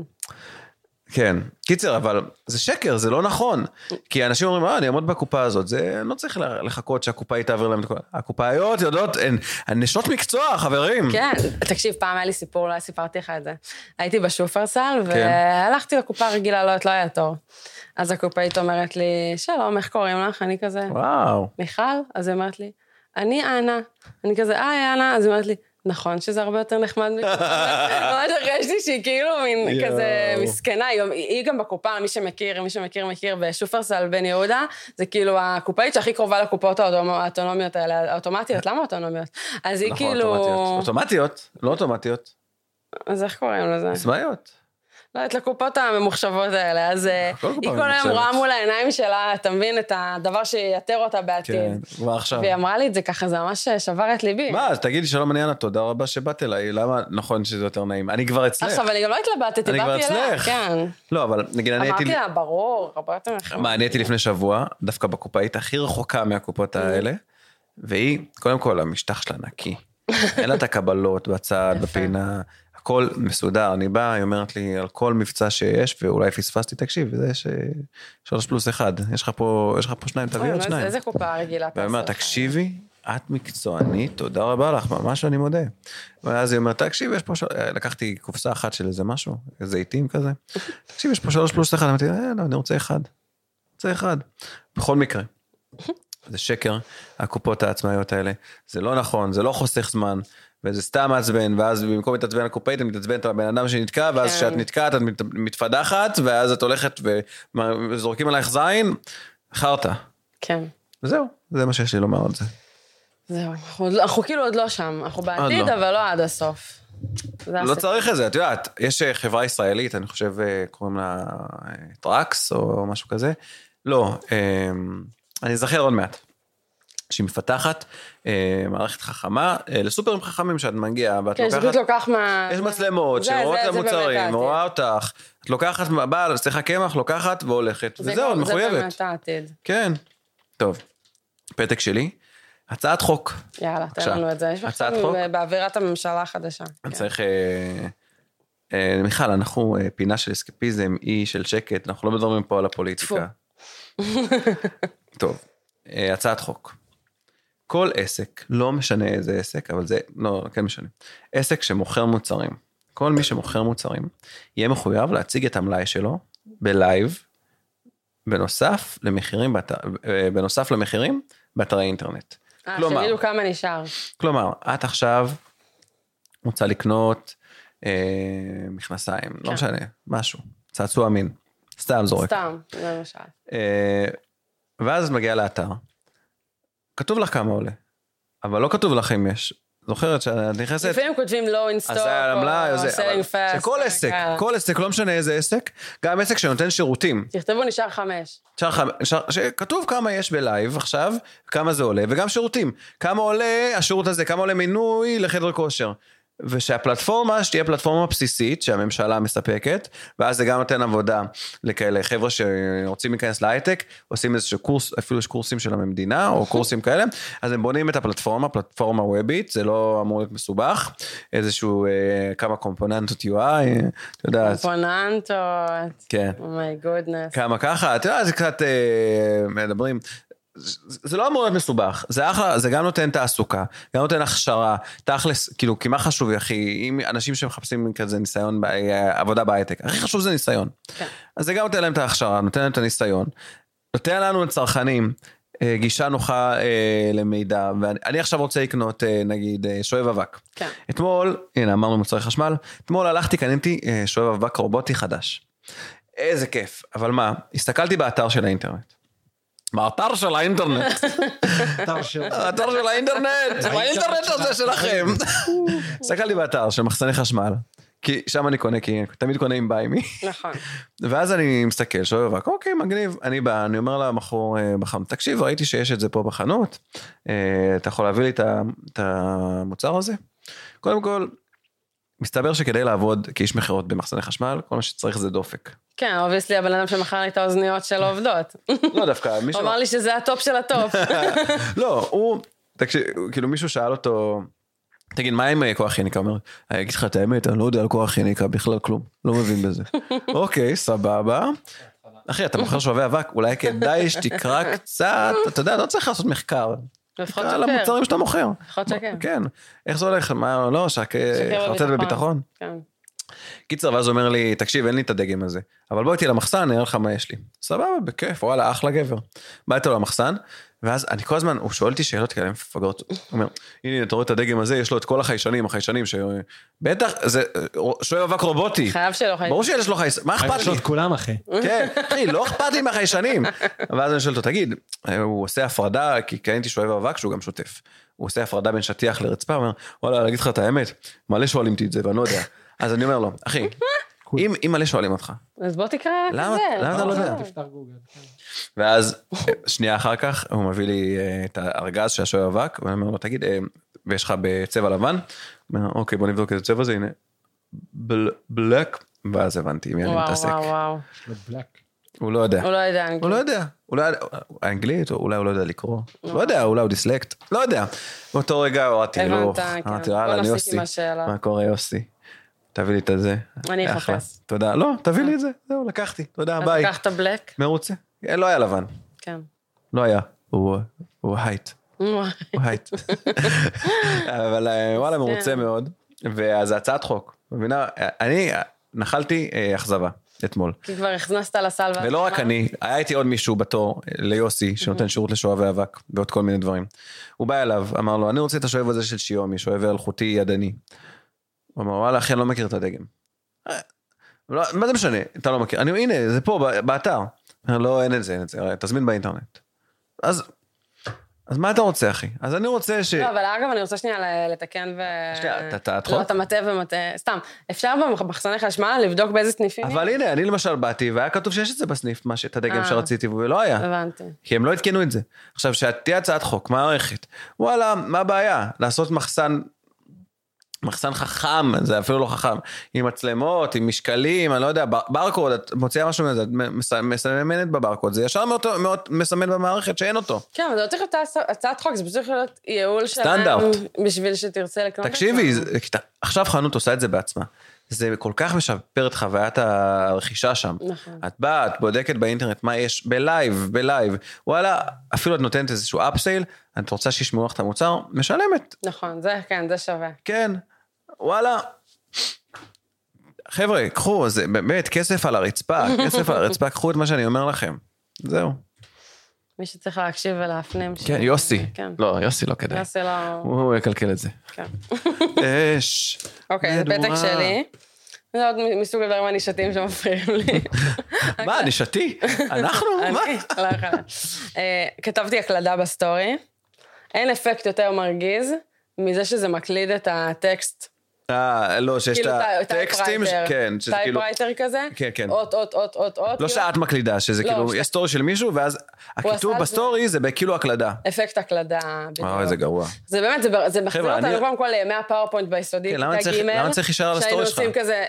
כן. קיצר, אבל זה שקר, זה לא נכון. כי אנשים אומרים, אני אעמוד בקופה הזאת, זה לא צריך לחכות שהקופה היא תעביר להם את כל... הקופאיות יודעות, הן נשות מקצוע, חברים. כן. תקשיב, פעם היה לי סיפור, לא סיפרתי לך את זה. הייתי בשופרסל, והלכתי לקופה רגילה, לא היה תור. אז הקופאית אומרת לי, שלום, איך קוראים לך? אני כזה, וואו. מיכל? אז היא אומרת לי, אני אנה. אני כזה, אנה. אז היא אומרת לי, נכון שזה הרבה יותר נחמד מכם. ממש הרגשתי שהיא כאילו מין כזה מסכנה. היא גם בקופה, מי שמכיר, בשופרסל בן יהודה, זה כאילו הקופאית שהכי קרובה לקופות האוטונומיות האלה, האוטומטיות. למה אוטונומיות? אז היא כאילו... אוטומטיות, לא אוטומטיות. אז איך קוראים לזה? עצמאיות. לא, את לקופות הממוחשבות האלה, אז היא כל היום רואה מול העיניים שלה, אתה מבין, את הדבר שיתר אותה בעתיד. כן, ועכשיו. והיא אמרה לי את זה ככה, זה ממש שבר את ליבי. מה, אז תגידי שלום עניינה, תודה רבה שבאת אליי, למה נכון שזה יותר נעים? אני כבר אצלך. עכשיו, אני גם לא התלבטתי, באתי אליה, כן. לא, אבל נגיד, אני הייתי... אמרתי לה, ברור, הרבה יותר נחמד. מה, אני הייתי לפני שבוע, דווקא בקופאית הכי רחוקה מהקופות האלה, והיא, קודם כל, המשטח שלה נקי. אין לה את הקבלות בצד, בפינה, הכל מסודר, אני באה, היא אומרת לי על כל מבצע שיש, ואולי פספסתי, תקשיב, וזה יש 3+1, יש לך פה 2, תביא עוד 2. איזה קופה רגילה? והיא אומרת, תקשיבי, את מקצוענית, תודה רבה לך, ממש אני מודה. ואז היא אומרת, תקשיב, יש פה, לקחתי קופסה אחת של איזה משהו, איזה עיתים כזה, תקשיב, יש פה 3+1, אמרתי, אני רוצה אחד. בכל מקרה. זה שקר, הקופות העצמאיות האלה, זה לא נכון, זה לא חוסך זמן, וזה סתם מעצבן, ואז במקום להתעצבן לקופאית, את מתעצבנת על הבן אדם שנתקע, ואז כשאת נתקעת, את מתפדחת, ואז את הולכת וזורקים עלייך זין, חרטה. כן. וזהו, זה מה שיש לי לומר על זה. זהו, אנחנו כאילו עוד לא שם, אנחנו בעתיד, אבל לא עד הסוף. לא צריך את זה, את יודעת, יש חברה ישראלית, אני חושב, קוראים לה טרקס, או משהו כזה, לא, אני אזכר עוד מעט. שהיא מפתחת מערכת חכמה, לסופרים חכמים שאת מגיעה, ואת לוקחת... יש מצלמות שרואות את המוצרים, רואה אותך, את לוקחת, באה, צריכה קמח, לוקחת והולכת, וזהו, מחויבת. זה באמת העתיד. כן. טוב, פתק שלי, הצעת חוק. יאללה, תן לנו את זה. יש עכשיו באווירת הממשלה החדשה. אני צריך... מיכל, אנחנו פינה של אסקפיזם, אי של שקט, אנחנו לא מדברים פה על הפוליטיקה. טוב, הצעת חוק. כל עסק, לא משנה איזה עסק, אבל זה, לא, כן משנה. עסק שמוכר מוצרים. כל מי שמוכר מוצרים, יהיה מחויב להציג את המלאי שלו, בלייב, בנוסף למחירים, באתרי אינטרנט. שתדעו כמה נשאר. כלומר, את עכשיו רוצה לקנות מכנסיים, לא משנה, משהו, צעצוע מין, סתם זורק. סתם, למשל. ואז מגיע לאתר, כתוב לך כמה עולה, אבל לא כתוב לך אם יש, זוכרת שאת נכנסת... לפעמים כותבים low in stock, או selling fast. כל עסק, לא משנה איזה עסק, גם עסק שנותן שירותים. תכתבו נשאר 5. כתוב כמה יש בלייב עכשיו, כמה זה עולה, וגם שירותים. כמה עולה השירות הזה, כמה עולה מינוי לחדר כושר. ושהפלטפורמה שתהיה פלטפורמה בסיסית שהממשלה מספקת, ואז זה גם נותן עבודה לכאלה חבר'ה שרוצים להיכנס להייטק, עושים איזשהו קורס, אפילו יש קורסים של המדינה, או קורסים כאלה, אז הם בונים את הפלטפורמה, פלטפורמה וובית, זה לא אמור להיות מסובך, איזשהו כמה קומפוננטות UI, אתה יודע. קומפוננטות, כן. Oh my goodness. כמה ככה, אתה יודע, זה קצת מדברים, זה לא אמור להיות מסובך, זה אחלה, זה גם נותן תעסוקה, גם נותן הכשרה, תכלס, כאילו, כי מה חשוב, אחי, אם אנשים שמחפשים כזה ניסיון, עבודה בהייטק, הכי חשוב זה ניסיון. כן. אז זה גם נותן להם את ההכשרה, נותן להם את הניסיון, נותן לנו לצרכנים, גישה נוחה למידע, ואני עכשיו רוצה לקנות, נגיד, שואב אבק. כן. אתמול, הנה, אמרנו מוצרי חשמל, אתמול הלכתי, קניתי שואב אבק רובוטי חדש. איזה כיף, אבל מה, הסתכלתי באתר של האינטרנט. באתר של האינטרנט. האתר של האינטרנט. האינטרנט הזה שלכם. הסתכלתי באתר של מחסני חשמל. כי שם אני קונה, כי תמיד קונה עם ביימי. נכון. ואז אני מסתכל, שואב אבק, אוקיי, מגניב. אני בא, אני אומר למכור בחנות, תקשיב, ראיתי שיש את זה פה בחנות. אתה יכול להביא לי את המוצר הזה? קודם כל, מסתבר שכדי לעבוד כאיש מכירות במחסני חשמל, כל מה שצריך זה דופק. כן, obviously הבן אדם שמכר לי את האוזניות שלו עובדות. לא דווקא, מישהו... הוא אמר לי שזה הטופ של הטופ. לא, הוא, כאילו מישהו שאל אותו, תגיד, מה עם כוח יניקה? הוא אומר, אני אגיד לך את האמת, אני לא יודע על כוח יניקה, בכלל כלום, לא מבין בזה. אוקיי, סבבה. אחי, אתה מוכר שואבי אבק, אולי כדאי שתקרא קצת, אתה יודע, לא צריך לעשות מחקר. תקרא על המוצרים שאתה מוכר. לפחות שכן. כן. איך זה הולך? מה, לא, חרצת בביטחון. כן. קיצר, ואז הוא אומר לי, תקשיב, אין לי את הדגם הזה, אבל בוא איתי למחסן, אני אראה לך מה יש לי. סבבה, בכיף, וואלה, אחלה גבר. בא איתו למחסן, ואז אני כל הזמן, הוא שואל אותי שאלות כאלה מפגרות, הוא אומר, הנה, אתה רואה את הדגם הזה, יש לו את כל החיישנים בטח, זה שואב אבק רובוטי. חייב שלו חיישנים. ברור שיש לו חיישנים, מה אכפת לי? יש לו את כולם, אחי. כן, אחי, לא אכפת לי מהחיישנים. ואז אני שואל אותו, תגיד, הוא עושה הפרדה, כי קניתי שואב אבק שהוא גם שוטף. הוא עושה הפרדה בין שטיח לרצפה, הוא אומר, וואלה, להגיד לך את האמת, מלא שואלים אותי את זה, ואני לא יודע. אז אני אומר לו, אחי, אם מלא שואלים אותך. אז בוא תקרא כזה. למה אתה לא יודע? תפתח גוגל. ואז, שנייה אחר כך, הוא מביא לי את הארגז של השואב אבק, ואני אומר לו, תגיד, ויש לך בצבע לבן? הוא אומר, אוקיי, בוא נבדוק איזה צבע זה, הנה, בלק, ואז הבנתי, מי אני מתעסק. וואו. הוא לא יודע. הוא לא יודע אנגלית. הוא לא יודע. אולי אנגלית, או אולי הוא לא יודע לקרוא. לא יודע, אולי הוא דיסלקט. לא יודע. באותו רגע הורדתי הילוך. אמרתי, הלאה, אני יוסי. מה קורה יוסי? תביא לי את זה. אני אחפש. תודה. לא, תביא לי את זה. זהו, לקחתי. תודה, ביי. לקחת בלק? מרוצה. לא היה לבן. כן. לא היה. הוא הייט. הוא הייט. אבל וואלה, מרוצה מאוד. ואז הצעת חוק. מבינה, אני נחלתי אכזבה. אתמול. כי כבר הכנסת לסל. ולא רק אני, היה איתי עוד מישהו בתור ליוסי, שנותן שירות לשואבי אבק, ועוד כל מיני דברים. הוא בא אליו, אמר לו, אני רוצה את השואב הזה של שיומי, שואב אלחוטי ידני. הוא אמר, וואלה, אחי, אני לא מכיר את הדגם. מה זה משנה? אתה לא מכיר. הנה, זה פה, באתר. לא, אין את זה, תזמין באינטרנט. אז מה אתה רוצה, אחי? אז אני רוצה ש... לא, אבל אגב, אני רוצה שנייה לתקן שנייה, אתה לא, אתה מטה ומטה. סתם, אפשר במחסני חשמל לבדוק באיזה סניפים? אבל הנה, אני למשל באתי, והיה כתוב שיש את זה בסניף, את הדגם שרציתי, ולא היה. הבנתי. כי הם לא התקנו את זה. עכשיו, שתהיה הצעת חוק, מערכת. וואלה, מה הבעיה? לעשות מחסן חכם, זה אפילו לא חכם, עם מצלמות, עם משקלים, אני לא יודע, ברקוד, את מוציאה משהו מזה, את מסמנת בברקוד, זה ישר מאוד מסמן במערכת שאין אותו. כן, אבל זה לא צריך להיות הצעת חוק, זה צריך להיות ייעול סטנדרט. בשביל שתרצה לקנות. תקשיבי, עכשיו חנות עושה את זה בעצמה. זה כל כך משפר את חוויית הרכישה שם. נכון. את באה, את בודקת באינטרנט מה יש בלייב, וואלה, אפילו את נותנת איזשהו אפסייל, את רוצה שישמעו לך את המוצר, משלמת. נכון, זה כן, זה שווה. כן, וואלה. חבר'ה, קחו, זה באמת כסף על הרצפה, קחו את מה שאני אומר לכם. זהו. מי שצריך להקשיב ולהפנים. כן, יוסי. לא, יוסי לא כדאי. יוסי לא... הוא יקלקל את זה. כן. אוקיי, זה פתק שלי. זה עוד מסוג הדברים הנישתיים שמפריעים לי. מה, נישתי? אנחנו? מה? לא יכולה. כתבתי הקלדה בסטורי. אין אפקט יותר מרגיז מזה שזה מקליד את הטקסט. לא, שיש את הטקסטים, כן. טייפרייטר כזה. כן, כן. אות. לא שאת מקלידה, שזה כאילו, יש סטורי של מישהו, ואז הכיתוב בסטורי זה בכאילו הקלדה. אפקט הקלדה. זה גרוע. זה באמת, זה מחזיר אותנו קודם כל לימי הפאורפוינט ביסודי. למה צריך להישאר על הסטורי שלך? שהיינו עושים כזה,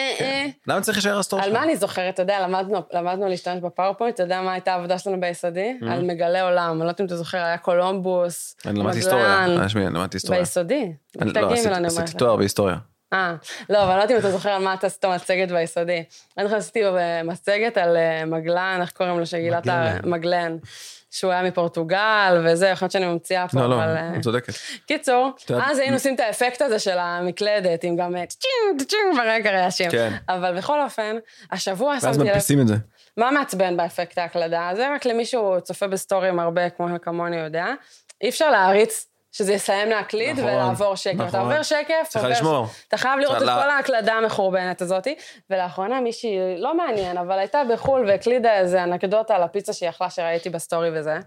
למה צריך להישאר על הסטורי שלך? על מה אני זוכרת, אתה יודע, למדנו להשתמש בפאורפוינט, אתה יודע מה הייתה העבודה שלנו ביסודי? על מגלי עולם, אני לא יודעת אם אתה זוכר, היה קולומבוס, למדתי היסטוריה. ביסודי. לא, עשיתי תואר בהיסטוריה. לא, אבל לא יודעת אם אתה זוכר על מה אתה עשית מצגת ביסודי. אני עשיתי מצגת על מגלן, איך קוראים לו שגילת מגלן, שהוא היה מפורטוגל וזה, יכול להיות שאני ממציאה פה. לא, צודקת. קיצור, אז היינו עושים את האפקט הזה של המקלדת, עם גם צ'ינג ברקע רעשים. אבל בכל אופן, השבוע שמתי ואז מדפיסים את זה. מה מעצבן באפקט ההקלדה? זה רק למישהו צופה בסטורים הרבה, כמו כמוני יודע. אי אפשר להריץ שזה יסיים להקליד ולעבור שקף. אתה עובר שקף, אתה חייב לראות את כל ההקלדה המחורבנת הזאת, ולאחרונה מישהי, לא מעניין, אבל הייתה בחול והקלידה איזה אנקדוטה על הפיצה שהיא אכלה שראיתי בסטורי וזה.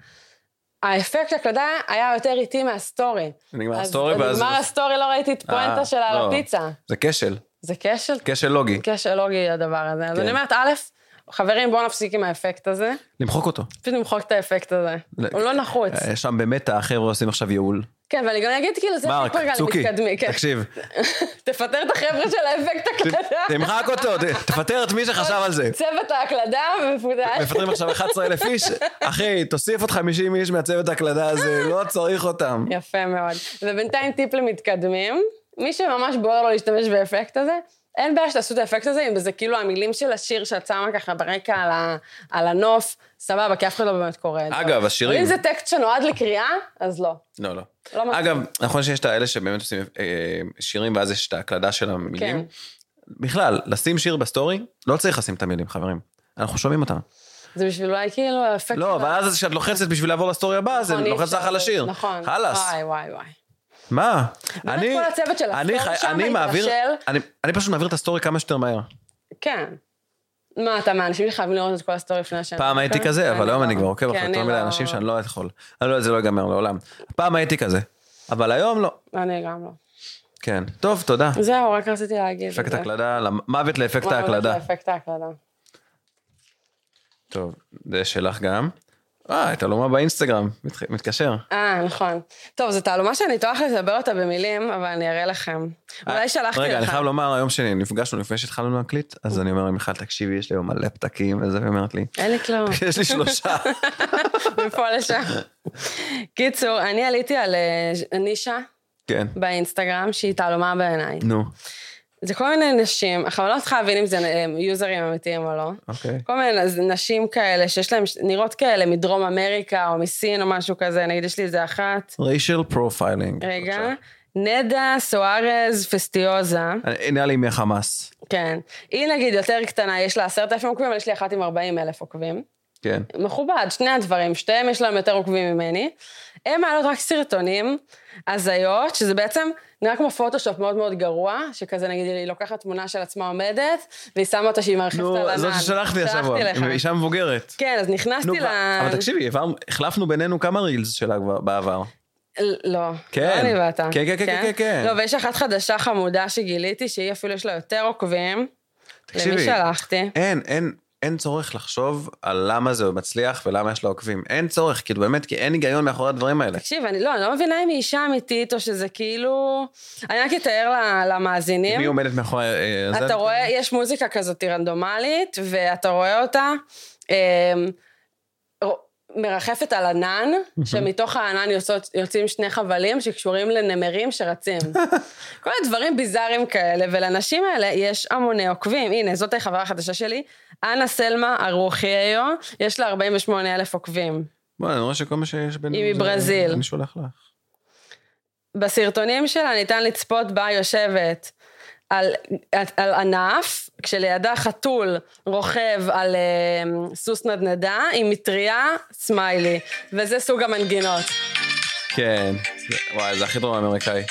האפקט הקלדה היה יותר איטי מהסטורי. נגמר הסטורי ואז... נגמר הסטורי, לא ראיתי את פואנטה שלה על הפיצה. זה כשל. זה כשל? כשל לוגי. כשל לוגי הדבר הזה. אז אני אומרת, א', חברים, בואו נפסיק עם האפקט הזה. למחוק אותו. פשוט למחוק את האפקט הזה. הוא לא נחוץ. שם באמת החבר'ה עושים עכשיו ייעול. כן, ואני גם אגיד כאילו, זה מרק, צוקי, תקשיב. תפטר את החבר'ה של האפקט הקלדה. תמחק אותו, תפטר את מי שחשב על זה. צוות ההקלדה מפוטר. מפטרים עכשיו 11,000 איש. אחי, תוסיף עוד 50 איש מהצוות ההקלדה הזה, לא צריך אותם. יפה מאוד. ובינתיים טיפ למתקדמים, מי שממש בוער לו להשתמש באפקט הזה, אין בעיה שתעשו את האפקט הזה, אם זה כאילו המילים של השיר שאת שמה ככה ברקע על הנוף, סבבה, כי אף אחד לא באמת קורא את זה. אגב, השירים... אבל אם זה טקסט שנועד לקריאה, אז לא. לא. אגב, נכון שיש את האלה שבאמת עושים שירים, ואז יש את ההקלדה של המילים. בכלל, לשים שיר בסטורי, לא צריך לשים את המילים, חברים. אנחנו שומעים אותם. זה בשביל אולי כאילו האפקט... לא, אבל אז כשאת לוחצת בשביל לעבור לסטורי הבא, זה לוחץ לך על השיר. נכון. חלאס. וואי. מה? באמת כל הצוות של הסטורי שם מתרשל. אני פשוט מעביר את הסטורי כמה שיותר מהר. כן. מה, אתה מהאנשים שחייבים לראות את כל הסטורי לפני השנה? פעם הייתי כזה, אבל היום אני כבר עוקב אחרי יותר מדי אנשים שאני לא יכול. אני לא יודע, זה לא ייגמר לעולם. פעם הייתי כזה, אבל היום לא. אני גם לא. כן, טוב, תודה. זהו, רק רציתי להגיד. אפקט ההקלדה, מוות לאפקט ההקלדה. מוות לאפקט ההקלדה. טוב, זה שלך גם. תעלומה באינסטגרם, מתקשר. נכון. טוב, זו תעלומה שאני טועה לדבר אותה במילים, אבל אני אראה לכם. אולי שלחתי לך. רגע, אני חייב לומר, היום שנפגשנו לפני שהתחלנו להקליט, אז אני אומר למיכל, תקשיבי, יש לי היום מלא פתקים, וזה ואומרת לי. אין לי כלום. יש לי 3. מפה לשם. קיצור, אני עליתי על נישה. כן. באינסטגרם, שהיא תעלומה בעיניי. נו. זה כל מיני נשים, עכשיו אני לא צריכה להבין אם זה יוזרים אמיתיים או לא. אוקיי. כל מיני נשים כאלה, שיש להם נראות כאלה מדרום אמריקה או מסין או משהו כזה, נגיד יש לי איזה אחת. racial profiling. רגע. נדה סוארז פסטיוזה. נראה לי מהחמאס. כן. היא נגיד יותר קטנה, יש לה 10,000 עוקבים, אבל יש לי אחת עם 40,000 עוקבים. כן. מכובד, שני הדברים, שתיהם יש להם יותר עוקבים ממני. הם מעלות רק סרטונים, הזיות, שזה בעצם נראה כמו פוטושופ מאוד מאוד גרוע, שכזה נגיד היא לוקחת תמונה של עצמה עומדת, והיא שמה אותה שהיא מרחפת על ענן. זאת ששלחתי השבוע, עם אישה מבוגרת. כן, אז נכנסתי אבל תקשיבי, החלפנו בינינו כמה רילס שלה בעבר. לא, כן. לא אני ואתה. כן. לא, ויש אחת חדשה חמודה שגיליתי, שהיא אפילו יש לה יותר עוקבים. תקשיבי, למי שלחתי? אין צורך לחשוב על למה זה מצליח ולמה יש לה עוקבים. אין צורך, כאילו באמת, כי אין היגיון מאחורי הדברים האלה. תקשיב, אני לא מבינה אם היא אישה אמיתית, או שזה כאילו... אני רק אתאר למאזינים. מי עומדת מאחורי... אתה רואה, יש מוזיקה כזאת רנדומלית, ואתה רואה אותה מרחפת על ענן, שמתוך הענן יוצאים שני חבלים שקשורים לנמרים שרצים. כל הדברים ביזאריים כאלה, ולאנשים האלה יש המוני עוקבים. הנה, זאת החברה החדשה שלי, אנה סלמה ארוחייו, יש לה 48,000 עוקבים. בוא, אני רואה שכל מה שיש בינינו היא מברזיל. אני שולח לך. בסרטונים שלה ניתן לצפות בה יושבת על ענף, כשלידה חתול רוכב על סוס נדנדה, עם מטריה סמיילי, וזה סוג המנגינות. כן, וואי, זה הכי דרום אמריקאי.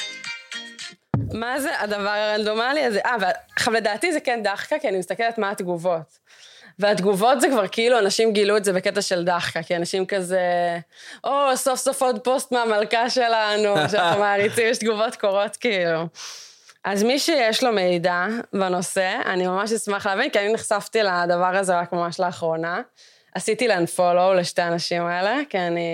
מה זה הדבר הרנדומלי הזה? עכשיו לדעתי זה כן דחקה, כי אני מסתכלת מה התגובות. והתגובות זה כבר כאילו אנשים גילו את זה בקטע של דחקה, כי אנשים כזה, סוף סוף עוד פוסט מהמלכה שלנו, שאנחנו מעריצים, יש תגובות קורות כאילו. אז מי שיש לו מידע בנושא, אני ממש אשמח להבין, כי אני נחשפתי לדבר הזה רק ממש לאחרונה. עשיתי להם פולו לשתי האנשים האלה, כי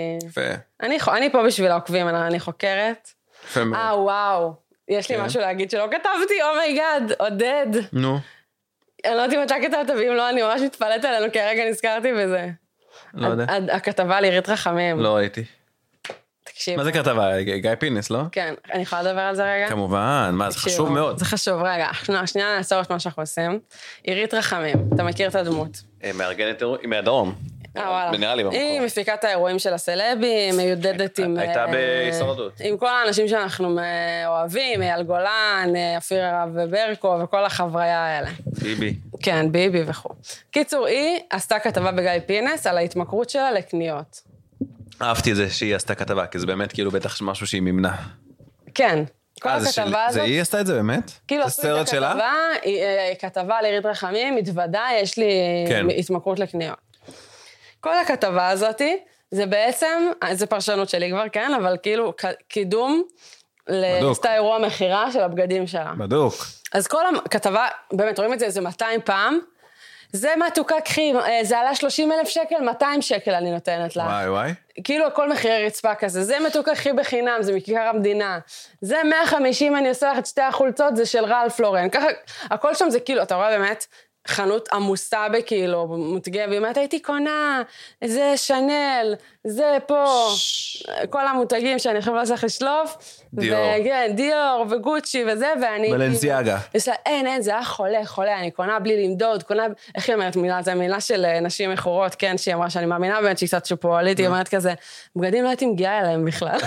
אני פה בשביל העוקבים, אני חוקרת. וואו, יש לי משהו להגיד שלא כתבתי, אומייגאד, עודד. נו. אני לא יודעת אם אתה כתבת, ואם לא, אני ממש מתפלאת עלינו, כי הרגע נזכרתי בזה. לא יודע. הכתבה על עירית רחמים. לא ראיתי. תקשיב. מה זה כתבה? גיא פינס, לא? כן, אני יכולה לדבר על זה רגע? כמובן, מה, זה חשוב מאוד. זה חשוב, רגע, שנייה נעצור את מה שאנחנו עושים. עירית רחמים, אתה מכיר את הדמות? מארגנת אירועים, היא מהדרום. נראה לי במקום. היא מפיקה את האירועים של הסלבים, מיודדת עם... הייתה בהישרדות. עם כל האנשים שאנחנו אוהבים, אייל גולן, אפיר הרב וברקו, וכל החבריה האלה. ביבי. כן, ביבי וכו'. קיצור, היא עשתה כתבה בגיא פינס על ההתמכרות שלה לקניות. אהבתי את זה שהיא עשתה כתבה, כי זה באמת כאילו בטח משהו שהיא מימנה. כן. כל הכתבה הזאת... זה היא עשתה את זה באמת? כאילו עשו את הכתבה, כתבה על עירית רחמים, מתוודה, יש לי התמכרות לקניות. כל הכתבה הזאת, זה בעצם, זה פרשנות שלי כבר, כן, אבל כאילו קידום לעשתה אירוע מחירה של הבגדים שלה. בדוק. אז כל הכתבה, באמת, רואים את זה איזה 200 פעם, זה מתוקה קחי, זה עלה 30,000 שקל, 200 שקל אני נותנת לה. וואי וואי. כאילו הכל מחירי רצפה כזה, זה מתוקה קחי בחינם, זה מכיכר המדינה. זה 150, אני עושה לך את שתי החולצות, זה של רלף לורן. ככה, הכל שם זה כאילו, אתה רואה באמת, חנות עמוסה בכאילו, מותגה, ואומרת, הייתי קונה, זה שנל, זה פה, כל המותגים שאני יכולה לעשות לשלוף, וכן, דיור וגוצ'י וזה, ואני... בלנסיאגה. אין, זה היה חולה, אני קונה בלי למדוד, קונה, איך היא אומרת מילה? זה מילה של נשים מכורות, כן, שהיא אמרה שאני מאמינה באמת שהיא קצת שפועלית, היא אומרת כזה, בגדים לא הייתי מגיעה אליהם בכלל.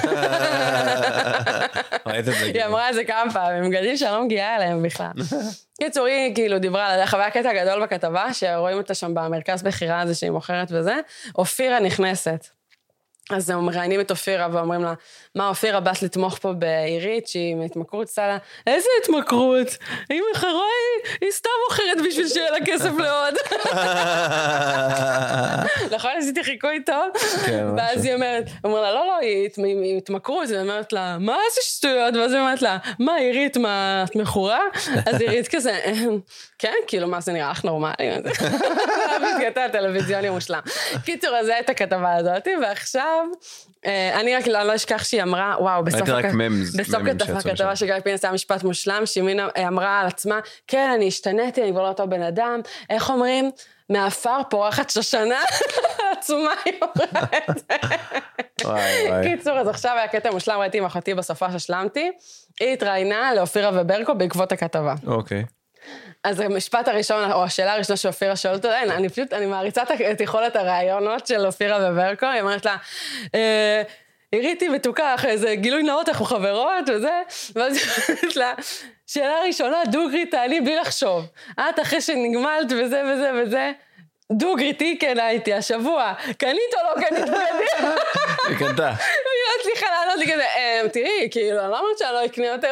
היא אמרה את זה כמה פעמים, בגדים שאני לא מגיעה אליהם בכלל. קיצור, היא כאילו דיברה על החוויה קטע גדול בכתבה, שרואים אותה שם במרכז בחירה הזה שהיא מוכרת וזה, אופירה נכנסת. אז הם מראיינים את אופירה ואומרים לה, מה אופירה באת לתמוך פה בעירית, שהיא מהתמכרות סלה, איזה התמכרות? היא מחרה, היא סתם מוכרת בשביל שיהיה לה כסף לעוד. נכון, עשיתי חיקוי טוב? ואז היא אומרת, לה, לא, היא התמכרות, והיא אומרת לה, מה איזה שטויות? ואז היא אומרת לה, מה עירית, מה את מכורה? אז עירית כזה, כן, כאילו מה זה נראה לך נורמלי? בקטע הטלוויזיוני מושלם. קיצור, אז זה הייתה הכתבה הזאת, ועכשיו, אני רק לא אשכח שהיא אמרה, וואו, בסוף הכתבה של גיא פינס היה משפט מושלם, שהיא אמרה על עצמה, כן, אני השתניתי, אני כבר לא אותו בן אדם, איך אומרים? מאפר פורחת שושנה, עצומה היא אומרת. קיצור, אז עכשיו היה קטע מושלם, ראיתי עם אחותי בסופה ששלמתי, היא התראיינה לאופירה וברקו בעקבות הכתבה. אוקיי. אז המשפט הראשון, או השאלה הראשונה שאופירה שואלת אותה, אני מעריצה את יכולת הרעיונות של אופירה וברקו, היא אומרת לה, הראיתי ותוקח, איזה גילוי נאות, אנחנו חברות וזה, ואז היא אומרת לה, שאלה ראשונה, דוגרי תעני בלי לחשוב, את אחרי שנגמלת וזה וזה וזה, דוגרי תיקן הייתי השבוע, קנית או לא קנית בגדים? היא קנתה. היא לא הצליחה לענות לי כזה, תראי, כאילו, אני לא אומרת שאני לא אקנה יותר.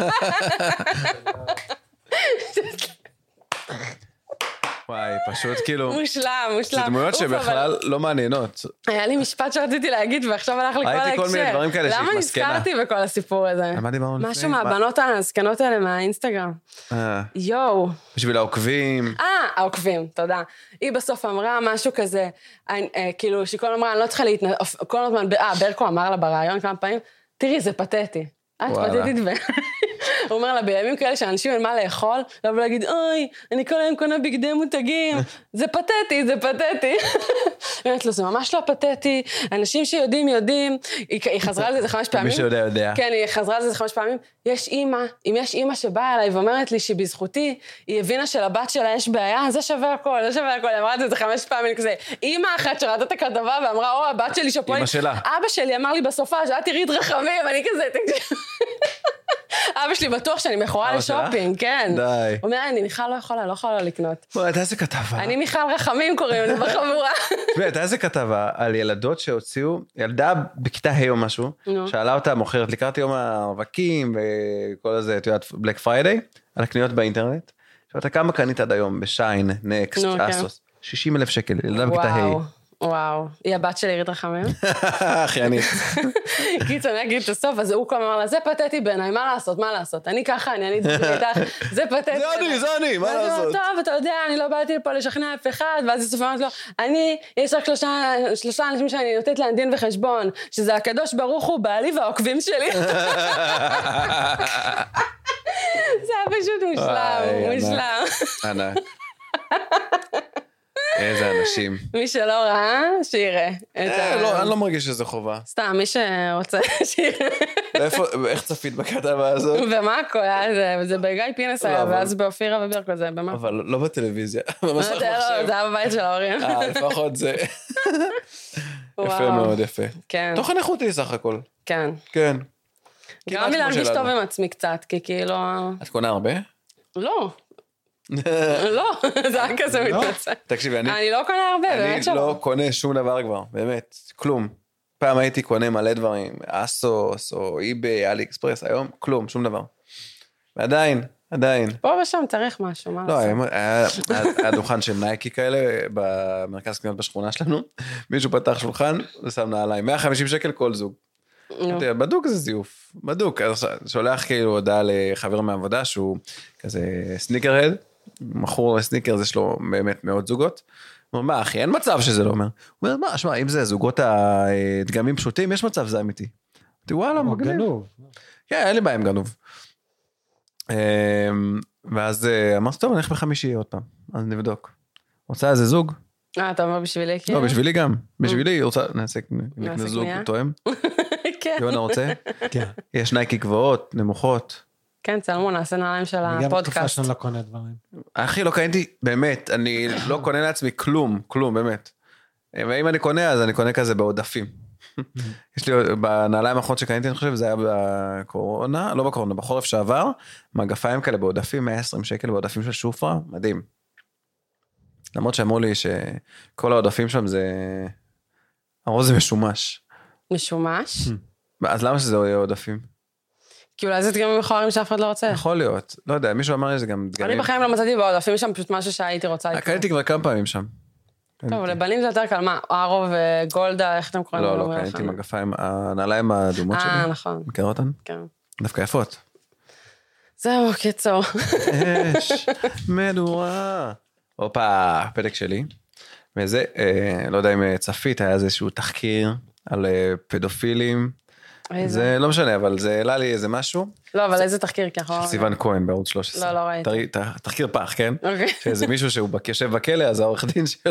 וואי, פשוט כאילו... מושלם. זה דמויות שבכלל לא מעניינות. היה לי משפט שרציתי להגיד, ועכשיו הלך לכל ההקשר. הייתי כל מיני דברים כאלה שהיא מסכנה. למה נזכרתי בכל הסיפור הזה? למה דיברנו לפני? משהו מהבנות הזקנות האלה מהאינסטגרם. יואו. בשביל העוקבים. העוקבים, תודה. היא בסוף אמרה משהו כזה, כאילו, שכל אמרה, אני לא צריכה כל הזמן, ברקו אמר לה ברעיון כמה פעמים, תראי, זה פתטי. את פתטית הוא אומר לה, בימים כאלה שאנשים אין מה לאכול, לבוא להגיד, אוי, אני כל היום קונה בגדי מותגים, זה פתטי. אומרת לו, זה ממש לא פתטי, אנשים שיודעים, היא חזרה על זה 5 פעמים. מי שיודע, יודע. כן, היא חזרה על זה 5 פעמים. אם יש אימא שבאה אליי ואומרת לי שבזכותי, היא הבינה שלבת שלה יש בעיה, זה שווה הכל. היא אמרה את זה 5 פעמים כזה. אימא אחת שראתה את הכתבה ואמרה, הבת שלי שפועלת. אבא שלי אמר לי בסופה, שאת עירית רחמים, אני כזה, אבא אבא שלי בטוח שאני מכורה לשופינג, כן. די. הוא אומר, אני מיכל לא יכולה לקנות. בוא, אתה איזה כתבה. אני מיכל רחמים קוראים לי בחבורה. תשמע, אתה איזה כתבה על ילדות שהוציאו, ילדה בכיתה ה' או משהו, שאלה אותה מוכרת לקראת יום הרווקים וכל הזה, את יודעת, בלק פריידיי, על הקניות באינטרנט. שאתה כמה קנית עד היום בשיין, נקסט, אסוס, 60,000 שקל, ילדה בכיתה ה'. וואו, היא הבת של עירית רחמים? אחיינית. קיצור, אני אגיד את הסוף, אז הוא כל אמר לה, זה פתטי בעיניי, מה לעשות? אני ככה, אני איתך, זה פתטי. זה אני, מה לעשות? טוב, אתה יודע, אני לא באתי לפה לשכנע אף אחד, ואז היא סופרת לו, יש רק שלושה אנשים שאני נותנת להם דין וחשבון, שזה הקדוש ברוך הוא, בעלי והעוקבים שלי. זה היה פשוט מושלם. ענק. איזה אנשים. מי שלא ראה, שיראה. לא, אני לא מרגיש שזה חובה. סתם, מי שרוצה, שיראה. איך צפית בכתבה הזאת? ומה קורה? זה בגיא פינס היה, ואז באופירה ובירקו זה, במה? אבל לא בטלוויזיה. זה היה בבית של ההורים. לפחות זה. יפה מאוד, יפה. תוכן איכותי סך הכל. כן. כן. גרם לי להרגיש טוב עם עצמי קצת, כי כאילו... את קונה הרבה? לא. לא, זה היה כזה מתנצל. תקשיבי, אני לא קונה הרבה, באמת שלא. אני לא קונה שום דבר כבר, באמת, כלום. פעם הייתי קונה מלא דברים, אסוס או איבי, אלי אקספרס, היום כלום, שום דבר. ועדיין. פה ושם צריך משהו, מה לא, היה דוכן של נייקי כאלה, במרכז קניות בשכונה שלנו, מישהו פתח שולחן, ושם נעליים, 150 שקל כל זוג. בדוק זה זיוף, בדוק, שולח כאילו הודעה לחבר מהעבודה, שהוא כזה סניקר-הד, מכור סניקר, יש לו באמת מאות זוגות, הוא אומר, מה אחי, אין מצב שזה לא אומר, הוא אומר, מה, שמע, אם זה זוגות הדגמים פשוטים, יש מצב, זה אמיתי. אמרתי, וואלה, מגניב. גנוב. כן, אין לי בעיה עם גנוב. ואז אמרתי, טוב, אני הולך בחמישי עוד פעם, אז נבדוק. רוצה איזה זוג? אתה אומר בשבילי? לא, בשבילי גם. בשבילי, רוצה, נעשה זוג תואם. כן. יונה רוצה? כן. יש נייקי גבוהות, נמוכות. כן, צלמו, נעשה נעליים של הפודקאסט. גם בתקופה שאני לא קונה דברים. אחי, לא קניתי, באמת, אני לא קונה לעצמי כלום, באמת. ואם אני קונה, אז אני קונה כזה בעודפים. יש לי, בנעליים האחרונות שקניתי, אני חושב, זה היה בקורונה, לא בקורונה, בחורף שעבר, מגפיים כאלה בעודפים, 120 שקל בעודפים של שופרה, מדהים. למרות שאמרו לי שכל העודפים שם זה, הרוז זה משומש. משומש? אז למה שזה יהיה עודפים? כי אולי זה דגמים מכוערים שאף אחד לא רוצה. יכול להיות, לא יודע, מישהו אמר לי שזה גם דגמים. אני בחיים לא מצאתי בעודפים שם פשוט משהו שהייתי רוצה לקרוא. קניתי כבר כמה פעמים שם. טוב, לבנים זה יותר קל, מה, ארו וגולדה, איך אתם קוראים? לא, קניתי מגפיים, הנעליים האדומות שלי. נכון. מכיר אותן? כן. דווקא יפות. זהו, קיצור. אש, מדורה. הופה, פתק שלי. וזה, לא יודע אם צפית, היה איזשהו תחקיר על פדופילים. זה לא משנה, אבל זה העלה לי איזה משהו. לא, אבל איזה תחקיר ככה? סיוון כהן בערוץ 13. לא ראיתי. תחקיר פח, כן? אוקיי. שזה מישהו שהוא יושב בכלא, אז העורך דין שלו,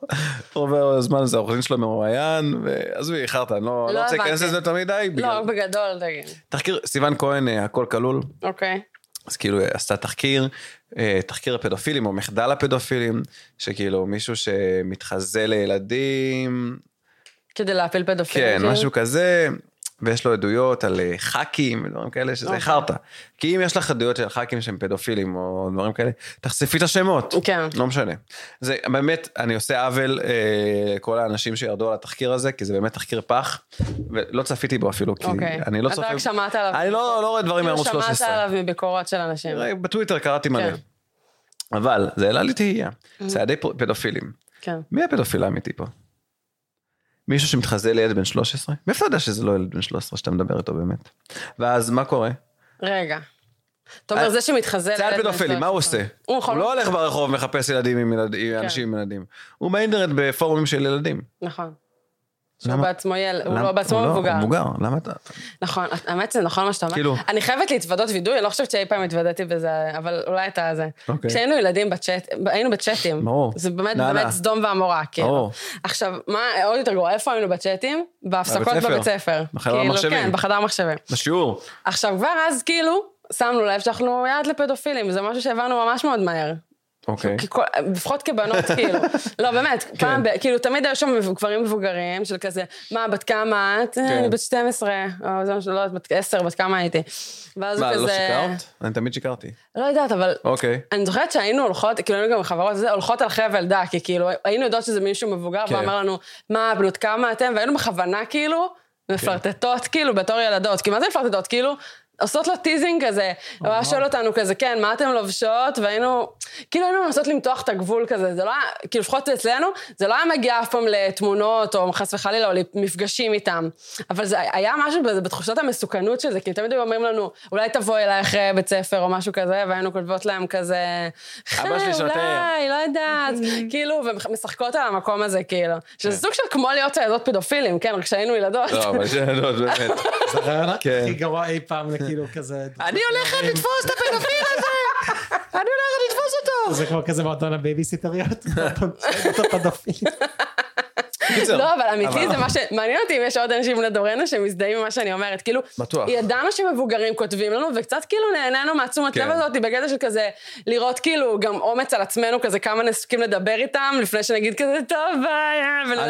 עובר הזמן, זה העורך דין שלו מרואיין, ואז הוא איחרת, אני לא רוצה להיכנס לזה יותר מדי. לא, בגדול, תגיד. תחקיר, סיוון כהן, הכל כלול. אוקיי. אז כאילו עשתה תחקיר הפדופילים, או מחדל הפדופילים, שכאילו מישהו שמתחזה לילדים. כדי להפיל פדופילים. כן, משהו כזה. ויש לו עדויות על חקים ודברים כאלה, שזה חרטה. כי אם יש לך עדויות של חקים שהם פדופילים או דברים כאלה, תחשפי את השמות. כן. לא משנה. זה באמת, אני עושה עוול כל האנשים שירדו על התחקיר הזה, כי זה באמת תחקיר פח, ולא צפיתי בו אפילו, כי אני לא צופה. אתה רק שמעת עליו. אני לא רואה דברים מערוץ 13. שמעת עליו מביקורות של אנשים. בטוויטר קראתי מלא. אבל זה העלה לי תהייה. צעדי פדופילים. כן. מי הפדופיל האמיתי פה? מישהו שמתחזה לילד בן 13? מאיפה אתה יודע שזה לא ילד בן 13 שאתה מדבר איתו באמת? ואז מה קורה? רגע. אתה אומר, זה שמתחזה לילד בן 13. צעד פדופילי, מה הוא עושה? הוא לא הולך ברחוב מחפש ילדים עם אנשים עם ילדים. הוא באינטרנט בפורומים של ילדים. נכון. שהוא בעצמו ילד, הוא לא בעצמו מבוגר. הוא מבוגר, למה אתה? נכון, האמת זה נכון מה שאתה אומר. אני חייבת להתוודות וידוי, אני לא חושבת שאי פעם התוודעתי בזה, אבל אולי אתה זה. כשהיינו ילדים היינו בצ'אטים. זה באמת סדום ועמורה, כאילו. עכשיו, מה עוד יותר גרוע, איפה היינו בצ'אטים? בהפסקות בבית ספר. בחדר מחשבים. כן, בחדר מחשבים. בשיעור. עכשיו כבר אז כאילו, שמנו לב שאנחנו יד לפדופילים, וזה משהו שהבנו ממש מאוד מהר. אוקיי. לפחות כבנות, כאילו. לא, באמת, כאילו, תמיד היו שם גברים מבוגרים, של כזה, מה, בת כמה את? אני בת 12, או זה משהו, לא, בת 10, בת כמה הייתי. מה, לא שיקרת? אני תמיד שיקרתי. לא יודעת, אבל... אוקיי. אני זוכרת שהיינו הולכות, כאילו, היינו גם חברות, הולכות על חבל דק, כי כאילו, היינו יודעות שזה מישהו מבוגר, ואמר לנו, מה, בנות כמה אתם? והיינו בכוונה, כאילו, מפלרטטות, כאילו, בתור ילדות. כי מה זה מפלרטטות? כאילו, עושות לו טיזינג כזה, הוא היה שואל אותנו כזה, כן, מה אתם לובשות? והיינו, כאילו היינו מנסות למתוח את הגבול כזה, זה לא היה, כאילו לפחות אצלנו, זה לא היה מגיע אף פעם לתמונות, או חס וחלילה, או למפגשים איתם. אבל זה היה משהו בתחושת המסוכנות של זה, כי תמיד היו אומרים לנו, אולי תבוא אליי אחרי בית ספר, או משהו כזה, והיינו כותבות להם כזה, אולי, לא יודעת, כאילו, ומשחקות על המקום הזה, כאילו. שזה סוג של כמו להיות ילדות פדופילים, כן, רק שהיינו ילדות. לא, אבל ילדות, באמת. זה רעיון הכי גרוע אי פעם, כאילו כזה... אני הולכת לתפוס את הפדופיל הזה! אני הולכת לתפוס אותו! זה כמו כזה מועדון הבייביסיטריות, אותו פדופיל. לא, אבל אמיתי זה מה שמעניין אותי אם יש עוד אנשים לדורנו שמזדהים ממה שאני אומרת, כאילו, ידענו שמבוגרים כותבים לנו, וקצת כאילו נהנינו מעצומת לב הזאת, בגלל של כזה, לראות כאילו גם אומץ על עצמנו, כזה כמה נסכים לדבר איתם, לפני שנגיד כזה, טוב, ביי,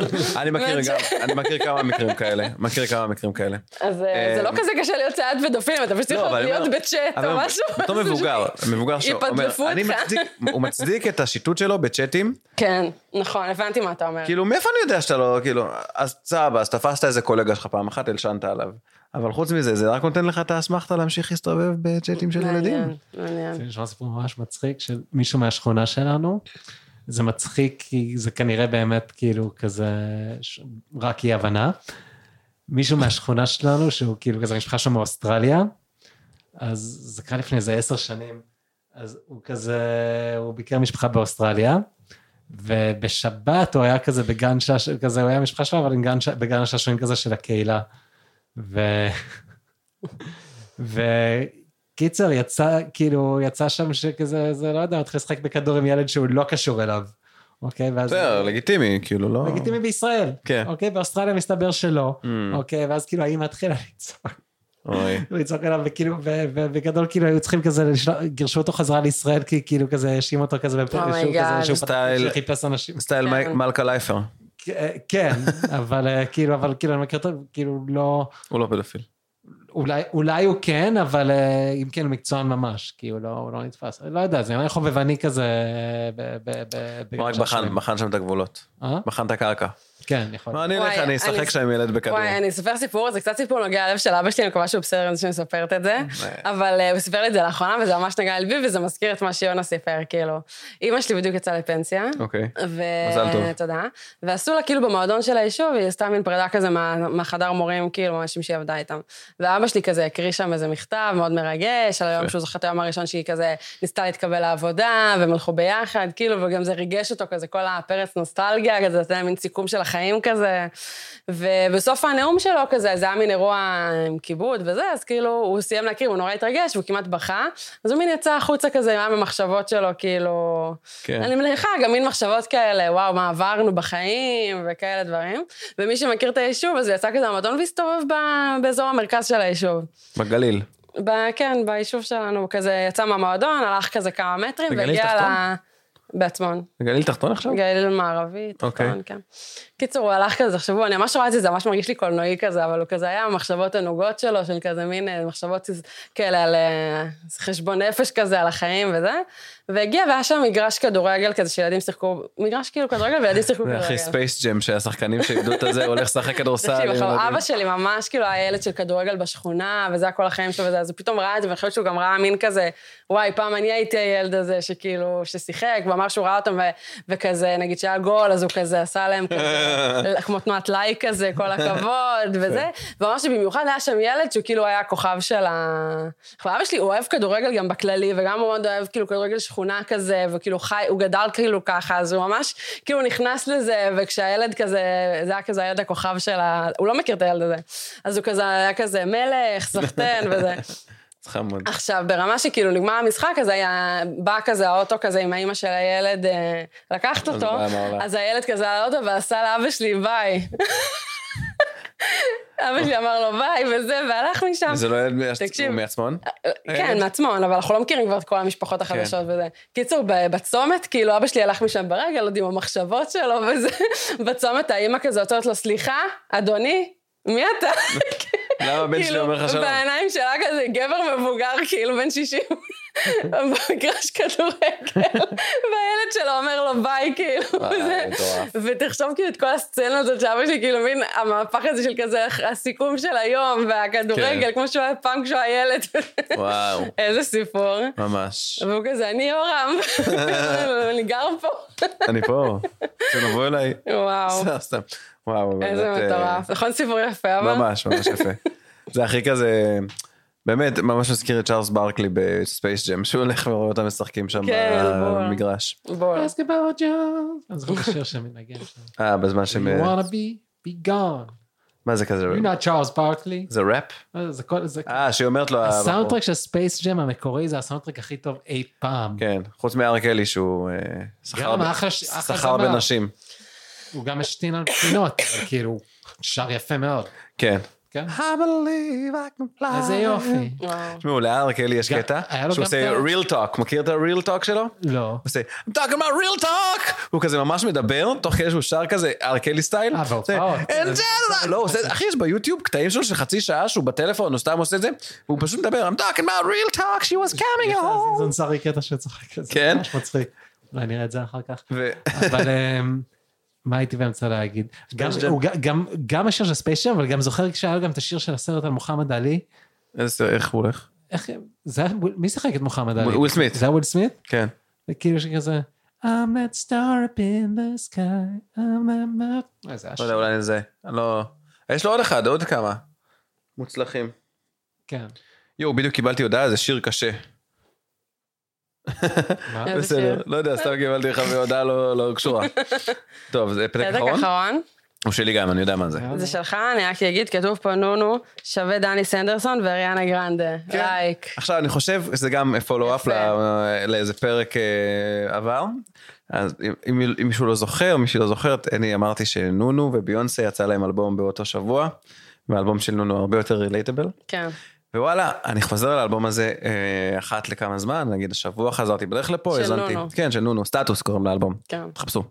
אני מכיר כמה מקרים כאלה. אז זה לא כזה קשה להיות צעד פדופילים, אתה פשוט יכול להיות בצ'אט או משהו. אותו מבוגר שאומר, הוא מצדיק את השיטוט שלו בצ'אטים. כן, נכון, הבנתי מה אתה אומר. כאילו, מאיפה אני יודע שאתה לא, כאילו, אז צעבה, אז תפסת איזה קולגה שלך פעם אחת, הלשנת עליו. אבל חוץ מזה, זה רק נותן לך את האסמכתה להמשיך להסתובב בצ'אטים של ילדים. מעניין. זה נשמע סיפור ממש מצחיק של מישהו מהשכונה שלנו. זה מצחיק, כי זה כנראה באמת כאילו כזה, רק אי הבנה. מישהו מהשכונה שלנו, שהוא כאילו כזה משפחה שלו מאוסטרליה, אז זה קרה לפני איזה 10 שנים, אז הוא כזה, הוא ביקר משפחה באוסטרליה, ובשבת הוא היה כזה בגן כזה, הוא היה משפחה שלו, אבל בגן השעשועים כזה של הקהילה. וקיצר, יצא שם שכזה, זה לא יודע, מתחיל לשחק בכדור עם ילד שהוא לא קשור אליו. אוקיי, ואז... זה לגיטימי, כאילו, לא... לגיטימי בישראל. כן. אוקיי, באוסטרליה מסתבר שלא. אוקיי, ואז כאילו, האמא התחילה לצעוק. לצעוק אליו, וכאילו, ובגדול כאילו היו צריכים כזה, גירשו אותו חזרה לישראל, כי כאילו כזה, האשים אותו כזה, שהוא חיפש אנשים. סטייל מלכה לייפר. כן, אבל כאילו, אני מכיר אותו, כאילו לא... הוא לא פדופיל. אולי הוא כן, אבל אם כן הוא מקצוען ממש, כי הוא לא נתפס. לא יודע, זה היה חובבני כזה... רק בחן שם את הגבולות. בחן את הקרקע. כן, יכול. מה, אני אשחק שם ילד בכדור. וואי, אני אספר סיפור, זה קצת סיפור נוגע ללב של אבא שלי, אני מקווה שהוא בסדר עם זה שאני מספרת את זה, אבל הוא סיפר לי את זה לאחרונה, וזה ממש נגע ללבי, וזה מזכיר את מה שיונה סיפר, כאילו. אמא שלי בדיוק יצאה לפנסיה. אוקיי, מזל טוב. תודה. ועשו לה כאילו במועדון של היישוב, היא עשתה מין פרידה כזה מהחדר מורים, כאילו, אנשים שהיא עבדה איתם. ואבא שלי כזה הקריא שם איזה מכתב מאוד מרגש, על היום שהוא זוכר את היום הראשון שהיא כזה ניסתה להתקבל לעבודה, והם הלכו ביחד, כאילו, וגם זה ריגש אותו כזה, כל הפרץ נוסטלגיה, כזה, זה היה מין סיכום של החיים כזה, ובסוף הנאום שלו כזה, זה היה מין אירוע עם כיבוד וזה, אז כאילו, הוא סיים להקריא, הוא נורא התרגש, והוא כמעט בכה, אז הוא מין יצא החוצה כזה, היה במחשבות שלו, כאילו, אני מניחה, גם מין מחשבות כאלה, וואו, מה עברנו בחיים, וכאלה דברים, ומי שמכיר את היישוב, אז הוא יצא כזה המועדון, והסתובב באזור המרכז של היישוב. בגליל. כן, ביישוב שלנו, כזה יצא מהמועדון, הלך כזה כמה מטרים, והגיע בעצמון. גליל תחתון עכשיו? גליל מערבי, תחתון, כן. קיצור, הוא הלך כזה, תחשבו, אני ממש רואה את זה, זה ממש מרגיש לי קולנועי כזה, אבל הוא כזה היה המחשבות הנוגות שלו, של כזה מין מחשבות כאלה על חשבון נפש כזה, על החיים וזה, והגיע והיה שם מגרש כדורגל כזה, שילדים שיחקו, מגרש כאילו כדורגל, וילדים שיחקו כדורגל. אחי ספייס ג'ם, שהשחקנים שאיבדו את הזה, הולך לשחק כדורסל. אבא שלי ממש כאילו היה ילד של כדורגל בשכונה, וזה הכל החיים שלו וזה, אז הוא פתאום ראה את זה, ואני חושבת שהוא גם ראה מין כזה, וואי, פעם אני הייתי הילד הזה שכאילו, ששיחק, ואמר שהוא ראה אותם, וכזה, נגיד שהיה גול, אז הוא כזה עשה להם כזה, כמו תנועת לייק כזה, כל הכבוד, וזה, ואמר שבמיוחד היה שם ילד, שהוא כאילו היה כוכב של אבא שלי, הוא אוהב כדורגל גם בכללי, וגם הוא מאוד אוהב כאילו כדורגל שכונה כזה, וכאילו חי, הוא גדל כאילו ככה, אז הוא ממש כאילו נכנס לזה, וכשהילד כזה, זה היה כזה הילד הכוכב של הוא לא מכיר את הילד הזה, אז הוא כזה היה כזה מלך, סחטן וזה. עכשיו, ברמה שכאילו נגמר המשחק, אז היה, בא כזה האוטו כזה עם האמא של הילד, לקחת אותו, אז הילד כזה על האוטו ועשה לאבא שלי ביי. אבא שלי אמר לו ביי וזה, והלך משם. וזה לא ילד מעצמון? כן, מעצמון, אבל אנחנו לא מכירים כבר את כל המשפחות החדשות וזה. קיצור, בצומת, כאילו אבא שלי הלך משם ברגל, עוד עם המחשבות שלו וזה. בצומת האמא כזאת, אומרת לו, סליחה, אדוני, מי אתה? למה הבן שלי אומר לך שלום? בעיניים שלה כזה גבר מבוגר, כאילו בן 60, במגרש כדורגל, והילד שלו אומר לו ביי, כאילו, ותחשוב כאילו את כל הסצנה הזאת שאבא שלי, כאילו מין המהפך הזה של כזה, הסיכום של היום, והכדורגל, כמו שהוא היה פעם כשהוא היה ילד. וואו. איזה סיפור. ממש. והוא כזה, אני יורם, אני גר פה. אני פה, תנבוא אליי. וואו. סתם. וואו, איזה מטורף. נכון סיפור יפה, אבל? ממש, ממש יפה. זה הכי כזה, באמת, ממש מזכיר את צ'ארלס ברקלי בספייס ג'ם, שהוא הולך ורואה אותם משחקים שם במגרש. בול. Basketball Jones. אז זוכר השיר שמנגן שם. בזמן שהם... You wanna be gone. מה זה כזה? You're not Charles Barkley. זה ראפ? שהיא אומרת לו... הסאונדטרק של ספייס ג'ם המקורי זה הסאונדטרק הכי טוב אי פעם. כן, חוץ מאריק אלי שהוא שכר בנשים. הוא גם משתין על פינות, כאילו, הוא שר יפה מאוד. כן. כן? I believe I can fly. איזה יופי. תשמעו, לאריק אלי יש קטע, שהוא עושה real talk, מכיר את ה-real talk שלו? לא. הוא עושה, I'm talking about real talk! הוא כזה ממש מדבר, תוך כדי שהוא שר כזה אריק אלי סטייל. בהופעות. לא, אחי, יש ביוטיוב קטעים שלו של חצי שעה, שהוא בטלפון, הוא סתם עושה את זה, והוא פשוט מדבר, I'm talking about real talk, she was coming home. זון שרי קטע שצוחק, זה כן? ממש מצחיק. אולי נראה את זה אחר כך. אבל... מה הייתי באמצע להגיד? גם השיר של ספייס ג'ם, אבל גם זוכר כשהיה גם את השיר של הסרט על מוחמד עלי. איך הוא הולך? מי שחק את מוחמד עלי? וויל סמית. זה וויל סמית? כן. זה כאילו שכזה, I'm that star up in the sky, I'm that map. לא יודע, אולי זה. יש לו עוד אחד, עוד כמה. מוצלחים. כן. יו, בדיוק קיבלתי הודעה, זה שיר קשה. בסדר, לא יודע, סתם קיבלתי לך בהודעה לא קשורה. טוב, זה פתק אחרון? הוא שלי גם, אני יודע מה זה. זה שלך, אני רק אגיד, כתוב פה נונו, שווה דני סנדרסון ואריאנה גרנדה, לייק. עכשיו, אני חושב, זה גם פולו-אפ לאיזה פרק עבר, אז אם מישהו לא זוכר, מישהו לא זוכרת, אני אמרתי שנונו וביונסה יצא להם אלבום באותו שבוע, והאלבום של נונו הרבה יותר רילייטבל. כן. ווואלה, אני חוזר על האלבום הזה אחת לכמה זמן, נגיד השבוע חזרתי בדרך לפה, של נונו. כן, של נונו, סטטוס קוראים לאלבום. כן. תחפשו.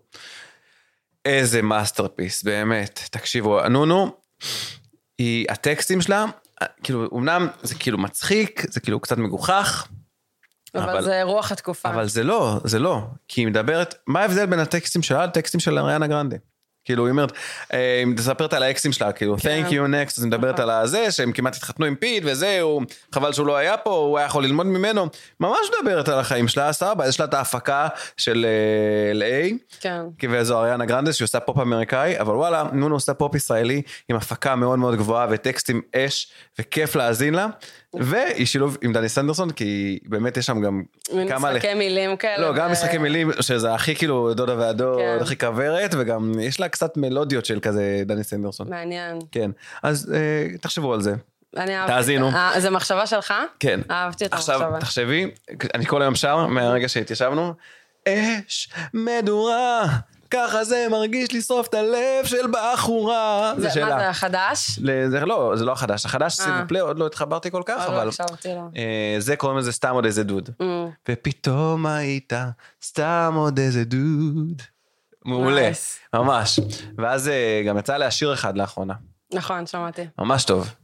איזה מאסטרפיס, באמת, תקשיבו, נונו, הטקסטים שלה, כאילו, אמנם זה כאילו מצחיק, זה כאילו קצת מגוחך, אבל זה רוח התקופה. אבל זה לא, כי היא מדברת, מה ההבדל בין הטקסטים שלה לטקסטים של אריאנה גרנדה? כאילו, היא אומרת, היא מספרת על האקסים שלה, כאילו, thank you next, אז היא מדברת על הזה, שהם כמעט התחתנו עם פיט, וזהו, חבל שהוא לא היה פה, הוא היה יכול ללמוד ממנו, ממש מדברת על החיים שלה, סבבה, יש לה את ההפקה של LA, כן. וזו אריאנה גרנדס, שהיא עושה פופ אמריקאי, אבל וואלה, נונו עושה פופ ישראלי, עם הפקה מאוד מאוד גבוהה, וטקסטים אש, וכיף להאזין לה, והיא שילוב עם דני סנדרסון, כי באמת יש שם גם כמה... משחקי מילים כאלה. לא, גם משחקי מילים, שזה הכי כאילו דודה והדוד, הכי כברת, וגם יש לה קצת מלודיות של כזה דני סנדרסון. מעניין. כן, אז תחשבו על זה. תאזינו. זה מחשבה שלך? כן. אהבתי את המחשבה. עכשיו, תחשבי, אני כל היום שר, מהרגע שהתיישבנו, אש, מדורה, ככה זה מרגיש לשרוף את הלב של בחורה. זה מה זה, החדש? לא, זה לא החדש. החדש סיבוב פלי, עוד לא התחברתי כל כך, אבל... זה קוראים לזה סתם עוד איזה דוד. ופתאום היית סתם עוד איזה דוד. מעולה, ממש. ואז גם יצא להשיר אחד לאחרונה. נכון, שמעתי. ממש טוב.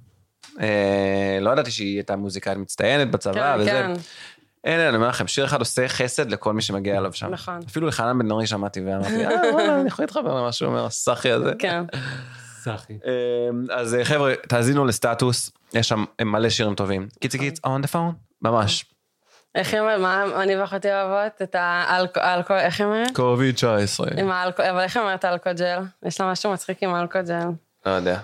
לא ידעתי שהיא הייתה מוזיקאית מצטיינת בצבא וזה. כן, כן. אני אומר לכם, שיר אחד עושה חסד לכל מי שמגיע אליו שם. נכון. אפילו לחנן בן נורי שמעתי ואמרתי, וואלה, אני יכול להתחבר למה שהוא אומר, הסחי הזה. כן. סחי. אז חבר'ה, תאזינו לסטטוס, יש שם מלא שירים טובים. קיצי קיץ, on the phone, ממש. איך היא אומרת, מה אני ואחותי אוהבות? את האלכוהול, איך היא אומרת? קוביד 19. אבל איך היא אומרת אלכוג'ל? יש לה משהו מצחיק עם אלכוג'ל. לא יודע.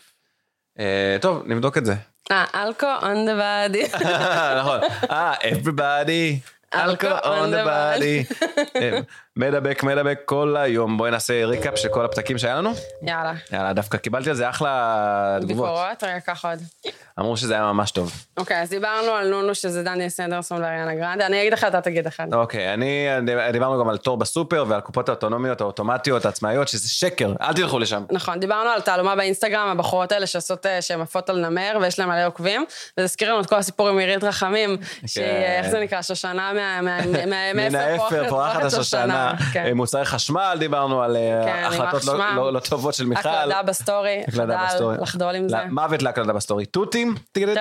טוב, נבדוק את זה. אלכו on the body. נכון. everybody. אלכו on the body. מדבק כל היום. בואי נעשה ריקאפ של כל הפתקים שהיה לנו. יאללה, דווקא קיבלתי על זה אחלה תגובות. ביקורות, רגע, קח עוד. אמרו שזה היה ממש טוב. אוקיי, אז דיברנו על נונו, שזה דניאל סנדרסון ואריאנה גרנדה. אני אגיד לך, אתה תגיד אחד. אוקיי, דיברנו גם על תור בסופר ועל קופות האוטונומיות, האוטומטיות, העצמאיות, שזה שקר, אל תלכו לשם. נכון, דיברנו על תעלומה באינסטגרם, הבחורות האלה שעושות, שהן עפות על נמר, ויש להם מלא עוקבים, וזה הזכיר לנו את כל הסיפור עם עירית רחמים, איך זה נקרא, שושנה מהאפר, פורחת השושנה, מוצרי חשמל, דיברנו על החלטות לא טובות של מיכל. הקלדה בסטורי, לחדול עם זה. מוות להקלדה בסטורי, טוטים.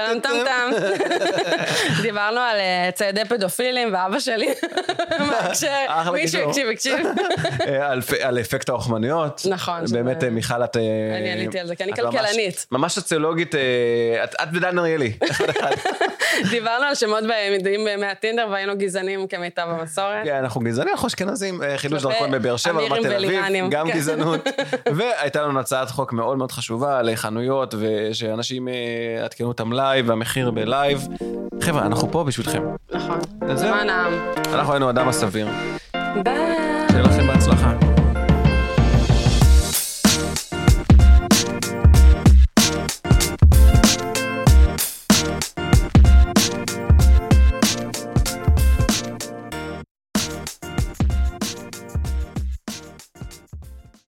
דיברנו על צעדי פדופילים, ואבא שלי, מישהו הקשיב. על אפקט האוכמניות. נכון. באמת, מיכל, את... אני עליתי על זה, כי אני כלכלנית. ממש סוציולוגית, את ודן אריאלי. דיברנו על שמות מהטינדר, והיינו גזענים כמיטב המסורת. כן, אנחנו גזענים, אנחנו אשכנזים, חילוש דרכון בבאר שבע, בתל אביב, גם גזענות. והייתה לנו הצעת חוק מאוד מאוד חשובה לחנויות, ושאנשים עדכנו את המלאי, והמחיר בלייב. חבר'ה, אנחנו פה בשבילכם. נכון. זמן העם. אנחנו היינו אדם הסביר. ביי. שיהיה לכם בהצלחה.